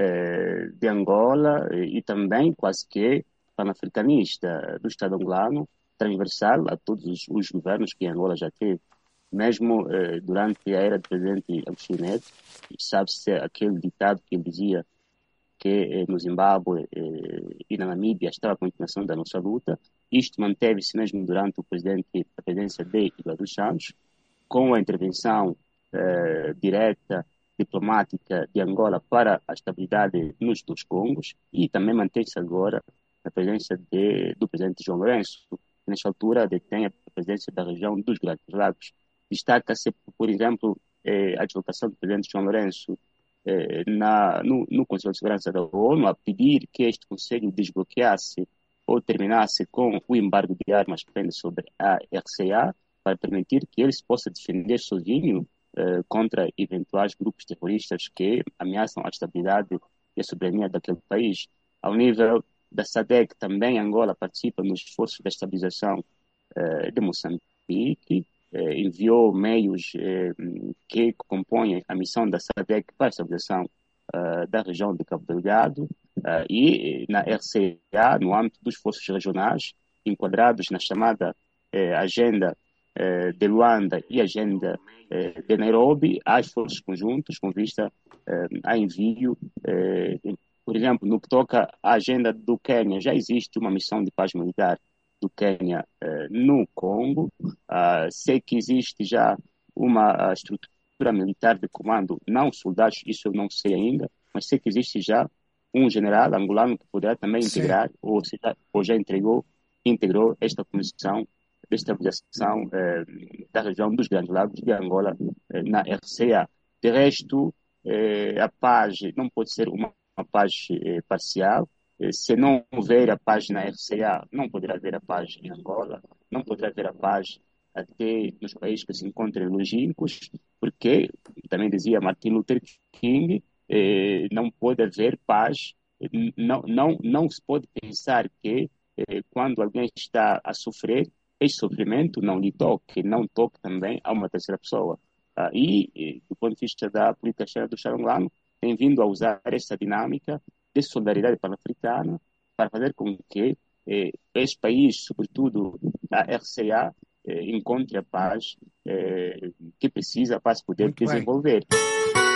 eh, de Angola e também quase que panafricanista do Estado angolano, transversal a todos os, os governos que Angola já teve. Mesmo eh, durante a era do presidente Agostinho Neto, sabe-se aquele ditado que ele dizia que no Zimbábue eh, e na Namíbia estava a continuação da nossa luta. Isto manteve-se mesmo durante o presidente, a presidência de Eduardo dos Santos, com a intervenção eh, direta, diplomática de Angola para a estabilidade nos dois Congos, e também mantém-se agora a presença de, do presidente João Lourenço, que nesta altura detém a presidência da região dos Grandes Lagos. Destaca-se, por exemplo, eh, a deslocação do presidente João Lourenço Na, no, no Conselho de Segurança da ONU, a pedir que este Conselho desbloqueasse ou terminasse com o embargo de armas que pende sobre a R C A, para permitir que ele se possa defender sozinho eh, contra eventuais grupos terroristas que ameaçam a estabilidade e a soberania daquele país. Ao nível da SADC, também Angola participa nos esforços de estabilização eh, de Moçambique, Eh, enviou meios eh, que compõem a missão da SADC para a estabilização uh, da região de Cabo Delgado uh, e na R C A, no âmbito dos esforços regionais, enquadrados na chamada eh, Agenda eh, de Luanda e Agenda eh, de Nairobi, há esforços conjuntos com vista eh, a envio. Eh, por exemplo, no que toca à agenda do Quênia, já existe uma missão de paz militar do Quênia eh, no Congo. Uh, sei que existe já uma uh, estrutura militar de comando, não soldados, isso eu não sei ainda, mas sei que existe já um general angolano que poderá também Sim. integrar, ou, seja, ou já entregou, integrou esta comissão de estabilização eh, da região dos Grandes Lagos de Angola eh, na R C A. De resto, eh, a paz não pode ser uma, uma paz eh, parcial. Se não houver a paz na R C A, não poderá haver a paz em Angola, não poderá haver a paz até nos países que se encontram longínquos, porque, também dizia Martin Luther King, eh, não pode haver paz, não, não, não se pode pensar que eh, quando alguém está a sofrer, esse sofrimento não lhe toque, não toque também a uma terceira pessoa. Ah, e, e, do ponto de vista da política externa do Estado angolano, tem vindo a usar essa dinâmica de solidariedade pan-africana para fazer com que eh, este país, sobretudo a R C A, eh, encontre a paz eh, que precisa para se poder Muito desenvolver. Bem.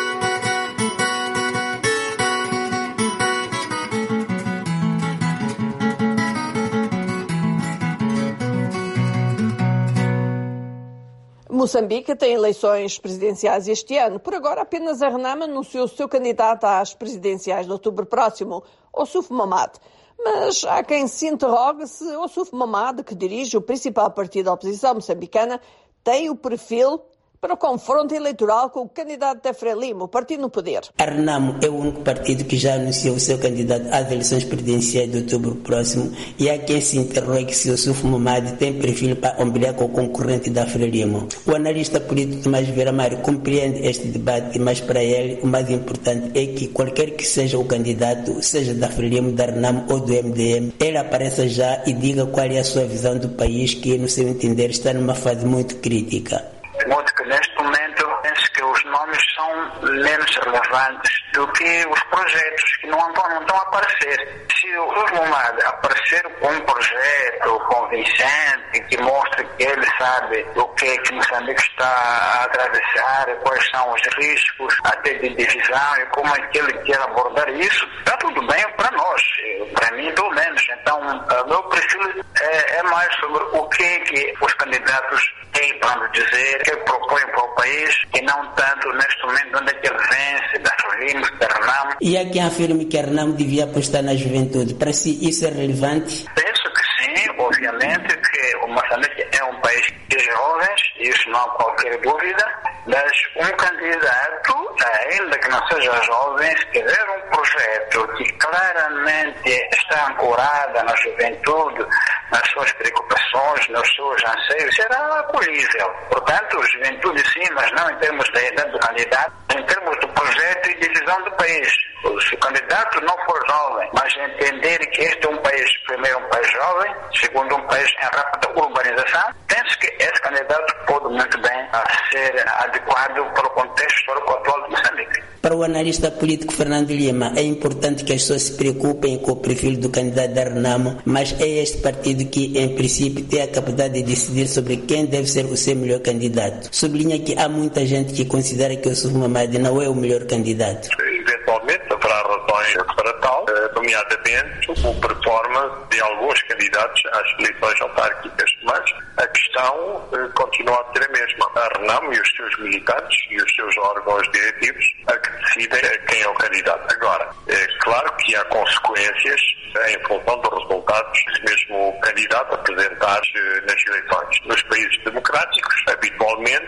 Moçambique tem eleições presidenciais este ano. Por agora, apenas a Renam anunciou o seu candidato às presidenciais de outubro próximo, Oussouf Mamad. Mas há quem se interrogue se Oussouf Mamad, que dirige o principal partido da oposição moçambicana, tem o perfil para o confronto eleitoral com o candidato da Frelimo, o partido no poder. A Renamo é o único partido que já anunciou o seu candidato às eleições presidenciais de outubro próximo, e há quem se interrogue se Oussouf Mamad tem perfil para ombrear com o concorrente da Frelimo. O analista político Tomás Vieira Mário compreende este debate, mas para ele o mais importante é que qualquer que seja o candidato, seja da Frelimo, da Renamo ou do M D M, ele apareça já e diga qual é a sua visão do país, que, no seu entender, está numa fase muito crítica. De modo que neste momento penso que os nomes são menos relevantes do que os projetos que não estão, não estão a aparecer. Se o Oussouf Mamad aparecer com um projeto convincente que mostre que ele sabe o que é que Moçambique está a atravessar, quais são os riscos até de divisão e como é que ele quer abordar isso, está tudo bem para nós, para mim pelo menos. Então, o meu perfil é, é mais sobre o que é que os candidatos têm para nos dizer, que propõem para o país, e não tanto neste momento onde é que ele vence, da Frelimo, da Renamo. E há quem afirme que a Renamo devia apostar na juventude. Para si isso é relevante? Penso que sim, obviamente que o Moçambique é um país de jovens, isso não há qualquer dúvida, mas um candidato, ainda que não seja jovem, se tiver um projeto que claramente está ancorado na juventude, nas suas preocupações, nos seus anseios, será acolhível. Portanto, juventude sim, mas não em termos da idade do candidato, em termos do projeto e de visão do país. Se o candidato não for jovem, mas entender que este é um país, primeiro um país jovem, segundo um país em rápida urbanização, penso que esse candidato pode muito bem ser adequado para o contexto histórico atual de Moçambique. Para o analista político Fernando Lima, é importante que as pessoas se preocupem com o perfil do candidato da Renamo, mas é este partido que, em princípio, tem a capacidade de decidir sobre quem deve ser o seu melhor candidato. Sublinha que há muita gente que considera que o Oussouf Mamad não é o melhor candidato. Eventualmente haverá razões para tal, nomeadamente o performance de alguns candidatos às eleições autárquicas, mas a questão continua a ser a mesma. A Renamo e os seus militantes e os seus órgãos diretivos a que decidem quem é o candidato. Agora, é claro que há consequências em função dos resultados desse mesmo candidato apresentado nas eleições. Nos países democráticos, habitualmente,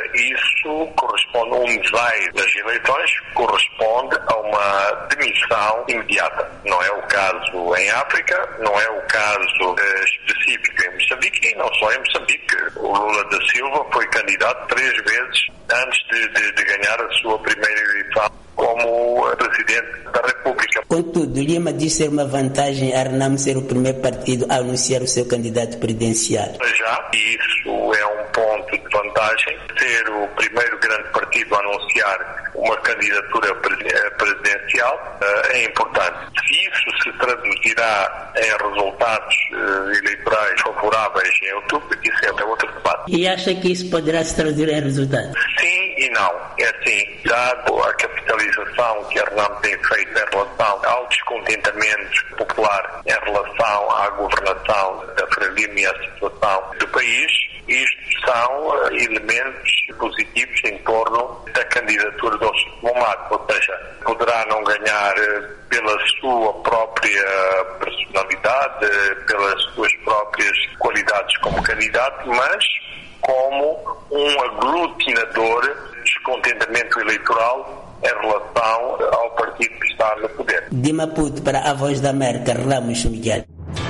isso corresponde a um desaire das eleições, corresponde a uma demissão imediata. Não é o caso em África, não é o caso eh, específico em Moçambique, e não só em Moçambique. O Lula da Silva foi candidato três vezes antes de, de, de ganhar a sua primeira eleição como Presidente da República. Contudo, Lima diz ser uma vantagem a Renamo ser o primeiro partido a anunciar o seu candidato presidencial. Já, e isso é um ponto de vantagem, ser o primeiro grande partido a anunciar uma candidatura presidencial é importante. Se isso se traduzirá em resultados eleitorais favoráveis em outubro, isso é outro debate. E acha que isso poderá se traduzir em resultados? Sim e não. É assim, dado a capitalização que a Renamo tem feito em relação ao descontentamento popular em relação à governação da Frelimo e à situação do país, isto são elementos positivos em torno da candidatura do Oussouf Mamad, ou seja, poderá não ganhar pela sua própria personalidade, pelas suas próprias qualidades como candidato, mas como um aglutinador de descontentamento eleitoral em relação ao partido que está no poder. De Maputo para a Voz da América, Ramos Miguel.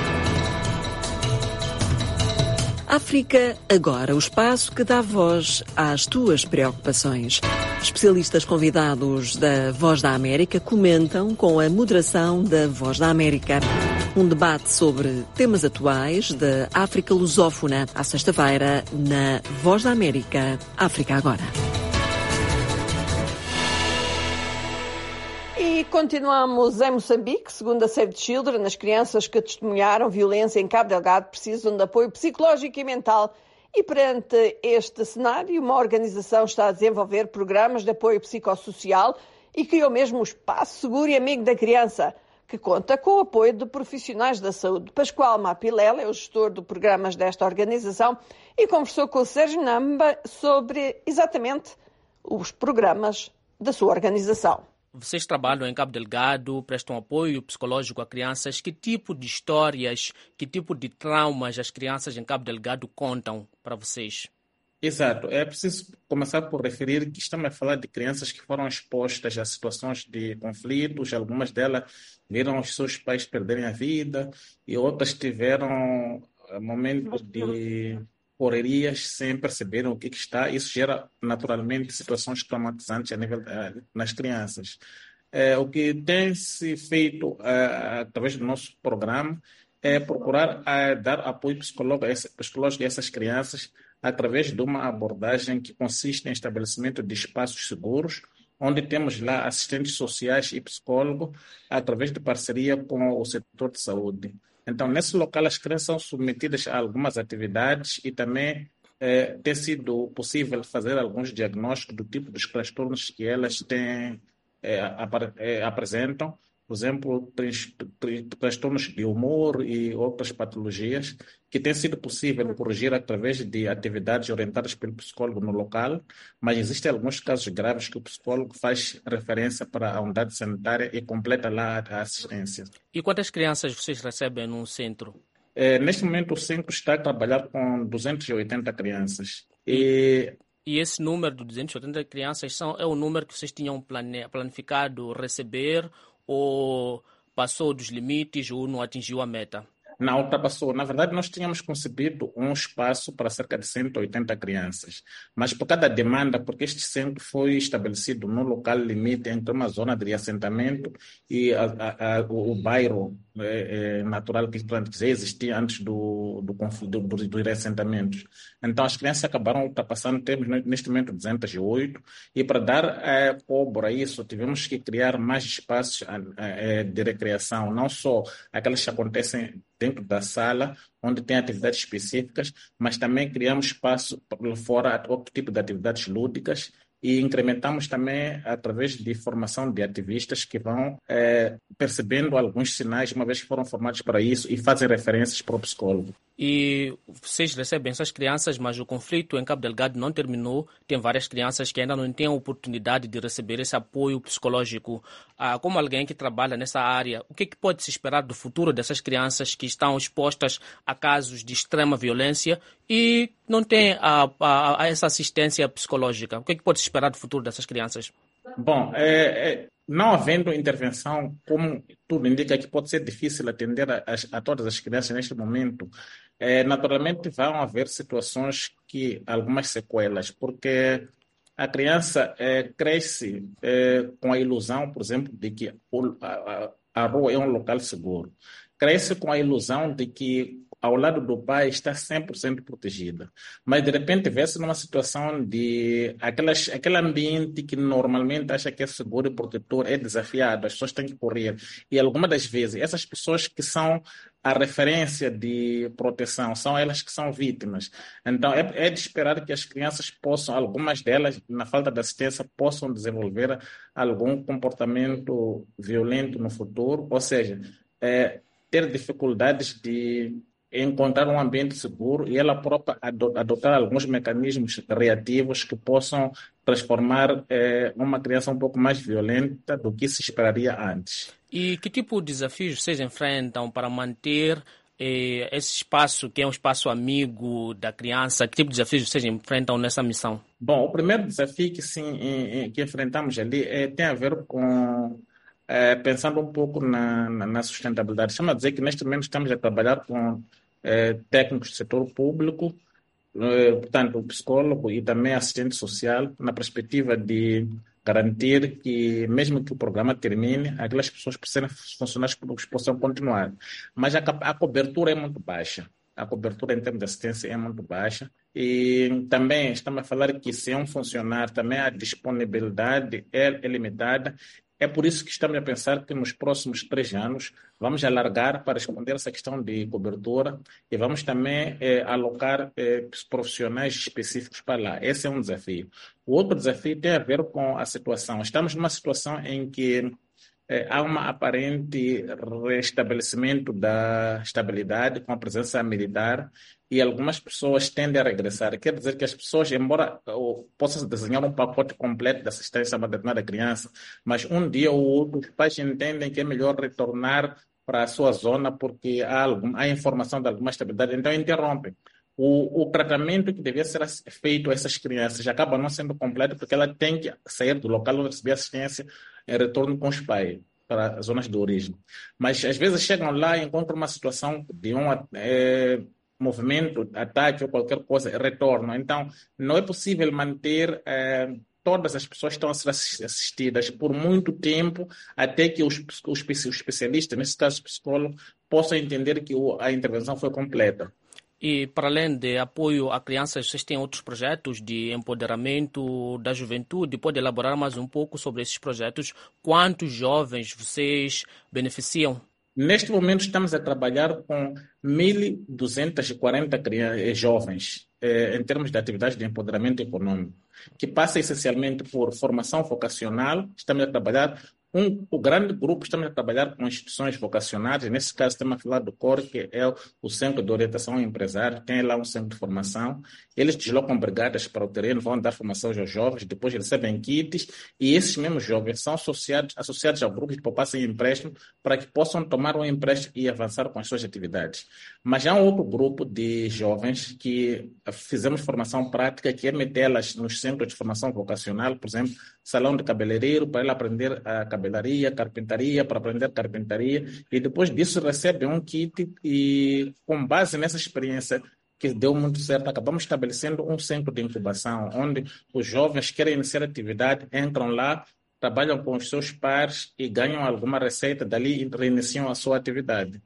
África Agora, o espaço que dá voz às tuas preocupações. Especialistas convidados da Voz da América comentam com a moderação da Voz da América. Um debate sobre temas atuais da África lusófona, à sexta-feira, na Voz da América, África Agora. E E continuamos em Moçambique. Segundo a Save the Children, as crianças que testemunharam violência em Cabo Delgado precisam de apoio psicológico e mental. E perante este cenário, uma organização está a desenvolver programas de apoio psicossocial e criou mesmo um espaço seguro e amigo da criança, que conta com o apoio de profissionais da saúde. Pascoal Mapilela é o gestor de programas desta organização e conversou com o Sérgio Namba sobre exatamente os programas da sua organização. Vocês trabalham em Cabo Delgado, prestam apoio psicológico a crianças. Que tipo de histórias, que tipo de traumas as crianças em Cabo Delgado contam para vocês? Exato. É preciso começar por referir que estamos a falar de crianças que foram expostas a situações de conflitos. Algumas delas viram os seus pais perderem a vida e outras tiveram momentos de correrias sem perceberem o que, que está. Isso gera naturalmente situações traumatizantes a nível uh, nas crianças. Uh, o que tem se feito uh, através do nosso programa é procurar uh, dar apoio psicológico a, essa, psicológico a essas crianças através de uma abordagem que consiste em estabelecimento de espaços seguros, onde temos lá assistentes sociais e psicólogos através de parceria com o setor de saúde. Então, nesse local, as crianças são submetidas a algumas atividades e também eh, tem sido possível fazer alguns diagnósticos do tipo dos transtornos que elas têm, eh, ap- eh, apresentam. Por exemplo, trans- tr- transtornos de humor e outras patologias que tem sido possível corrigir através de atividades orientadas pelo psicólogo no local, mas existem alguns casos graves que o psicólogo faz referência para a unidade sanitária e completa lá a assistência. E quantas crianças vocês recebem no centro? É, neste momento o centro está a trabalhar com duzentas e oitenta crianças. E, e esse número de duzentas e oitenta crianças são, é o número que vocês tinham plane, planificado receber ou passou dos limites ou não atingiu a meta? Não, ultrapassou. Na verdade, nós tínhamos concebido um espaço para cerca de cento e oitenta crianças, mas por cada demanda, porque este centro foi estabelecido no local limite entre uma zona de reassentamento e a, a, a, o, o bairro é, é, natural que já existia antes do, do conflito, do, do, dos reassentamentos. Então, as crianças acabaram ultrapassando, temos neste momento duzentas e oito, e para dar é, cobro a isso, tivemos que criar mais espaços é, de recreação, não só aquelas que acontecem dentro da sala, onde tem atividades específicas, mas também criamos espaço fora, outro tipo de atividades lúdicas, e incrementamos também através de formação de ativistas que vão é, percebendo alguns sinais, uma vez que foram formados para isso, e fazem referências para o psicólogo. E vocês recebem essas crianças, mas o conflito em Cabo Delgado não terminou. Tem várias crianças que ainda não têm a oportunidade de receber esse apoio psicológico. Ah, como alguém que trabalha nessa área, o que, que pode se esperar do futuro dessas crianças que estão expostas a casos de extrema violência e não têm a, a, a essa assistência psicológica? O que, que pode se esperar do futuro dessas crianças? Bom, é, é, não havendo intervenção, como tudo indica que pode ser difícil atender a, a, a todas as crianças neste momento, é, naturalmente vão haver situações que, algumas sequelas, porque a criança é, cresce é, com a ilusão, por exemplo, de que o, a, a rua é um local seguro. Cresce com a ilusão de que ao lado do pai está cem por cento protegida. Mas, de repente, vê-se numa situação de aquelas, aquele ambiente que normalmente acha que é seguro e protetor é desafiado, as pessoas têm que correr. E, algumas das vezes, essas pessoas que são a referência de proteção são elas que são vítimas. Então, é, é de esperar que as crianças possam, algumas delas, na falta de assistência, possam desenvolver algum comportamento violento no futuro, ou seja, é, ter dificuldades de encontrar um ambiente seguro e ela própria adotar alguns mecanismos reativos que possam transformar eh, uma criança um pouco mais violenta do que se esperaria antes. E que tipo de desafios vocês enfrentam para manter eh, esse espaço, que é um espaço amigo da criança? Que tipo de desafios vocês enfrentam nessa missão? Bom, o primeiro desafio que, sim, que enfrentamos ali é, tem a ver com É, pensando um pouco na, na, na sustentabilidade. Estamos a dizer que neste momento estamos a trabalhar com é, técnicos do setor público, é, portanto, o psicólogo e também assistente social, na perspectiva de garantir que, mesmo que o programa termine, aquelas pessoas que serem funcionários públicos possam continuar. Mas a, a cobertura é muito baixa. A cobertura em termos de assistência é muito baixa. E também estamos a falar que, se é um funcionário, também a disponibilidade é, é limitada. É por isso que estamos a pensar que nos próximos três anos vamos alargar para responder essa questão de cobertura e vamos também eh, alocar eh, profissionais específicos para lá. Esse é um desafio. O outro desafio tem a ver com a situação. Estamos numa situação em que eh, há um aparente restabelecimento da estabilidade com a presença militar e algumas pessoas tendem a regressar. Quer dizer que as pessoas, embora possam desenhar um pacote completo de assistência maternal da criança, mas um dia ou outro os pais entendem que é melhor retornar para a sua zona porque há, algum, há informação de alguma estabilidade, então interrompem. O, o tratamento que devia ser feito a essas crianças acaba não sendo completo porque ela tem que sair do local onde receber assistência em retorno com os pais para as zonas de origem. Mas às vezes chegam lá e encontram uma situação de um é, movimento, ataque ou qualquer coisa, retorno. Então, não é possível manter é, todas as pessoas que estão a ser assistidas por muito tempo até que os, os, os especialistas, nesse caso os psicólogos, possam entender que a intervenção foi completa. E, para além de apoio a crianças, vocês têm outros projetos de empoderamento da juventude? Pode elaborar mais um pouco sobre esses projetos? Quantos jovens vocês beneficiam? Neste momento, estamos a trabalhar com mil duzentos e quarenta jovens eh, em termos de atividades de empoderamento econômico, que passa essencialmente por formação vocacional. Estamos a trabalhar Um, o grande grupo, estamos a trabalhar com instituições vocacionais, nesse caso estamos a falar do C O R, que é o, o Centro de Orientação ao Empresário, tem lá um centro de formação, eles deslocam brigadas para o terreno, vão dar formação aos jovens, depois recebem kits, e esses mesmos jovens são associados, associados ao grupo de poupança e empréstimo para que possam tomar um empréstimo e avançar com as suas atividades. Mas há um outro grupo de jovens que fizemos formação prática, que é metê-las nos centros de formação vocacional, por exemplo, salão de cabeleireiro, para ele aprender a cabelaria, carpintaria, para aprender carpintaria, e depois disso recebe um kit e, com base nessa experiência que deu muito certo, acabamos estabelecendo um centro de incubação, onde os jovens que querem iniciar atividade, entram lá, trabalham com os seus pares e ganham alguma receita, dali reiniciam a sua atividade.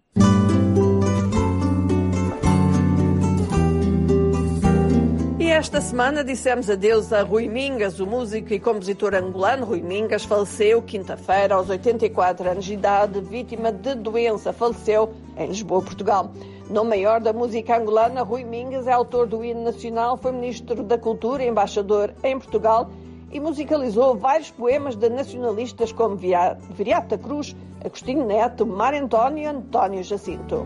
Esta semana dissemos adeus a Rui Mingas, o músico e compositor angolano. Rui Mingas faleceu quinta-feira aos oitenta e quatro anos de idade, vítima de doença. Faleceu em Lisboa, Portugal. Nome maior da música angolana, Rui Mingas é autor do hino nacional, foi ministro da Cultura e embaixador em Portugal e musicalizou vários poemas de nacionalistas como Viriato Cruz, Agostinho Neto, Mário António e António Jacinto.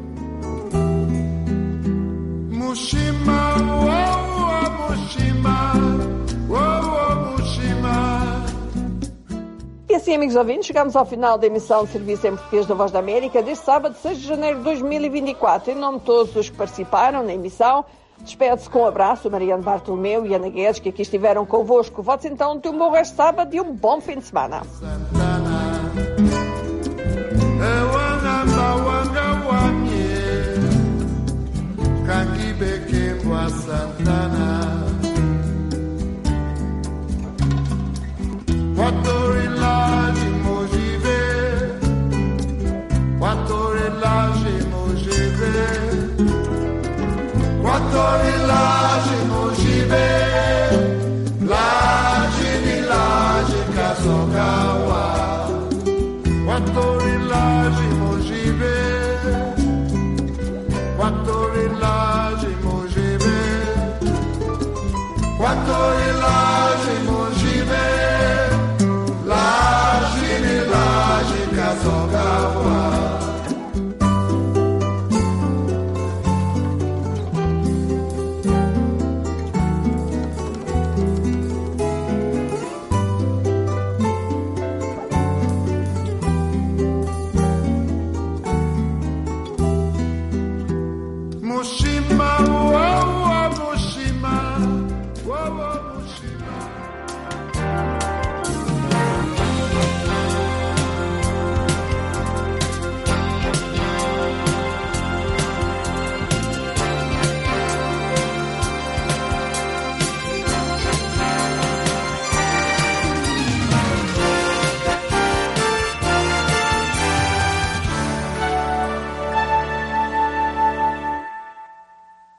Mushima, oh, oh, Mushima, oh, oh, Mushima. E assim, amigos ouvintes, chegamos ao final da emissão de Serviço em Português da Voz da América deste sábado, seis de janeiro de dois mil e vinte e quatro. Em nome de todos os que participaram na emissão, despede-se com um abraço Mariano Bartolomeu e Ana Guedes, que aqui estiveram convosco. Votos então de um bom resto de sábado e um bom fim de semana. Santana Quattorelage mojibe Quattorelage mojibe Quattorelage mojibe Laje ni laje kasokawa Quattorelage mojibe Quattorelage mojibe Quattorelage mojibe Laje ni laje kasokawa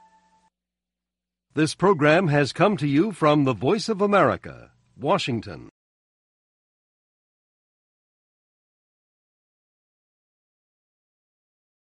This program has come to you from the Voice of America, Washington.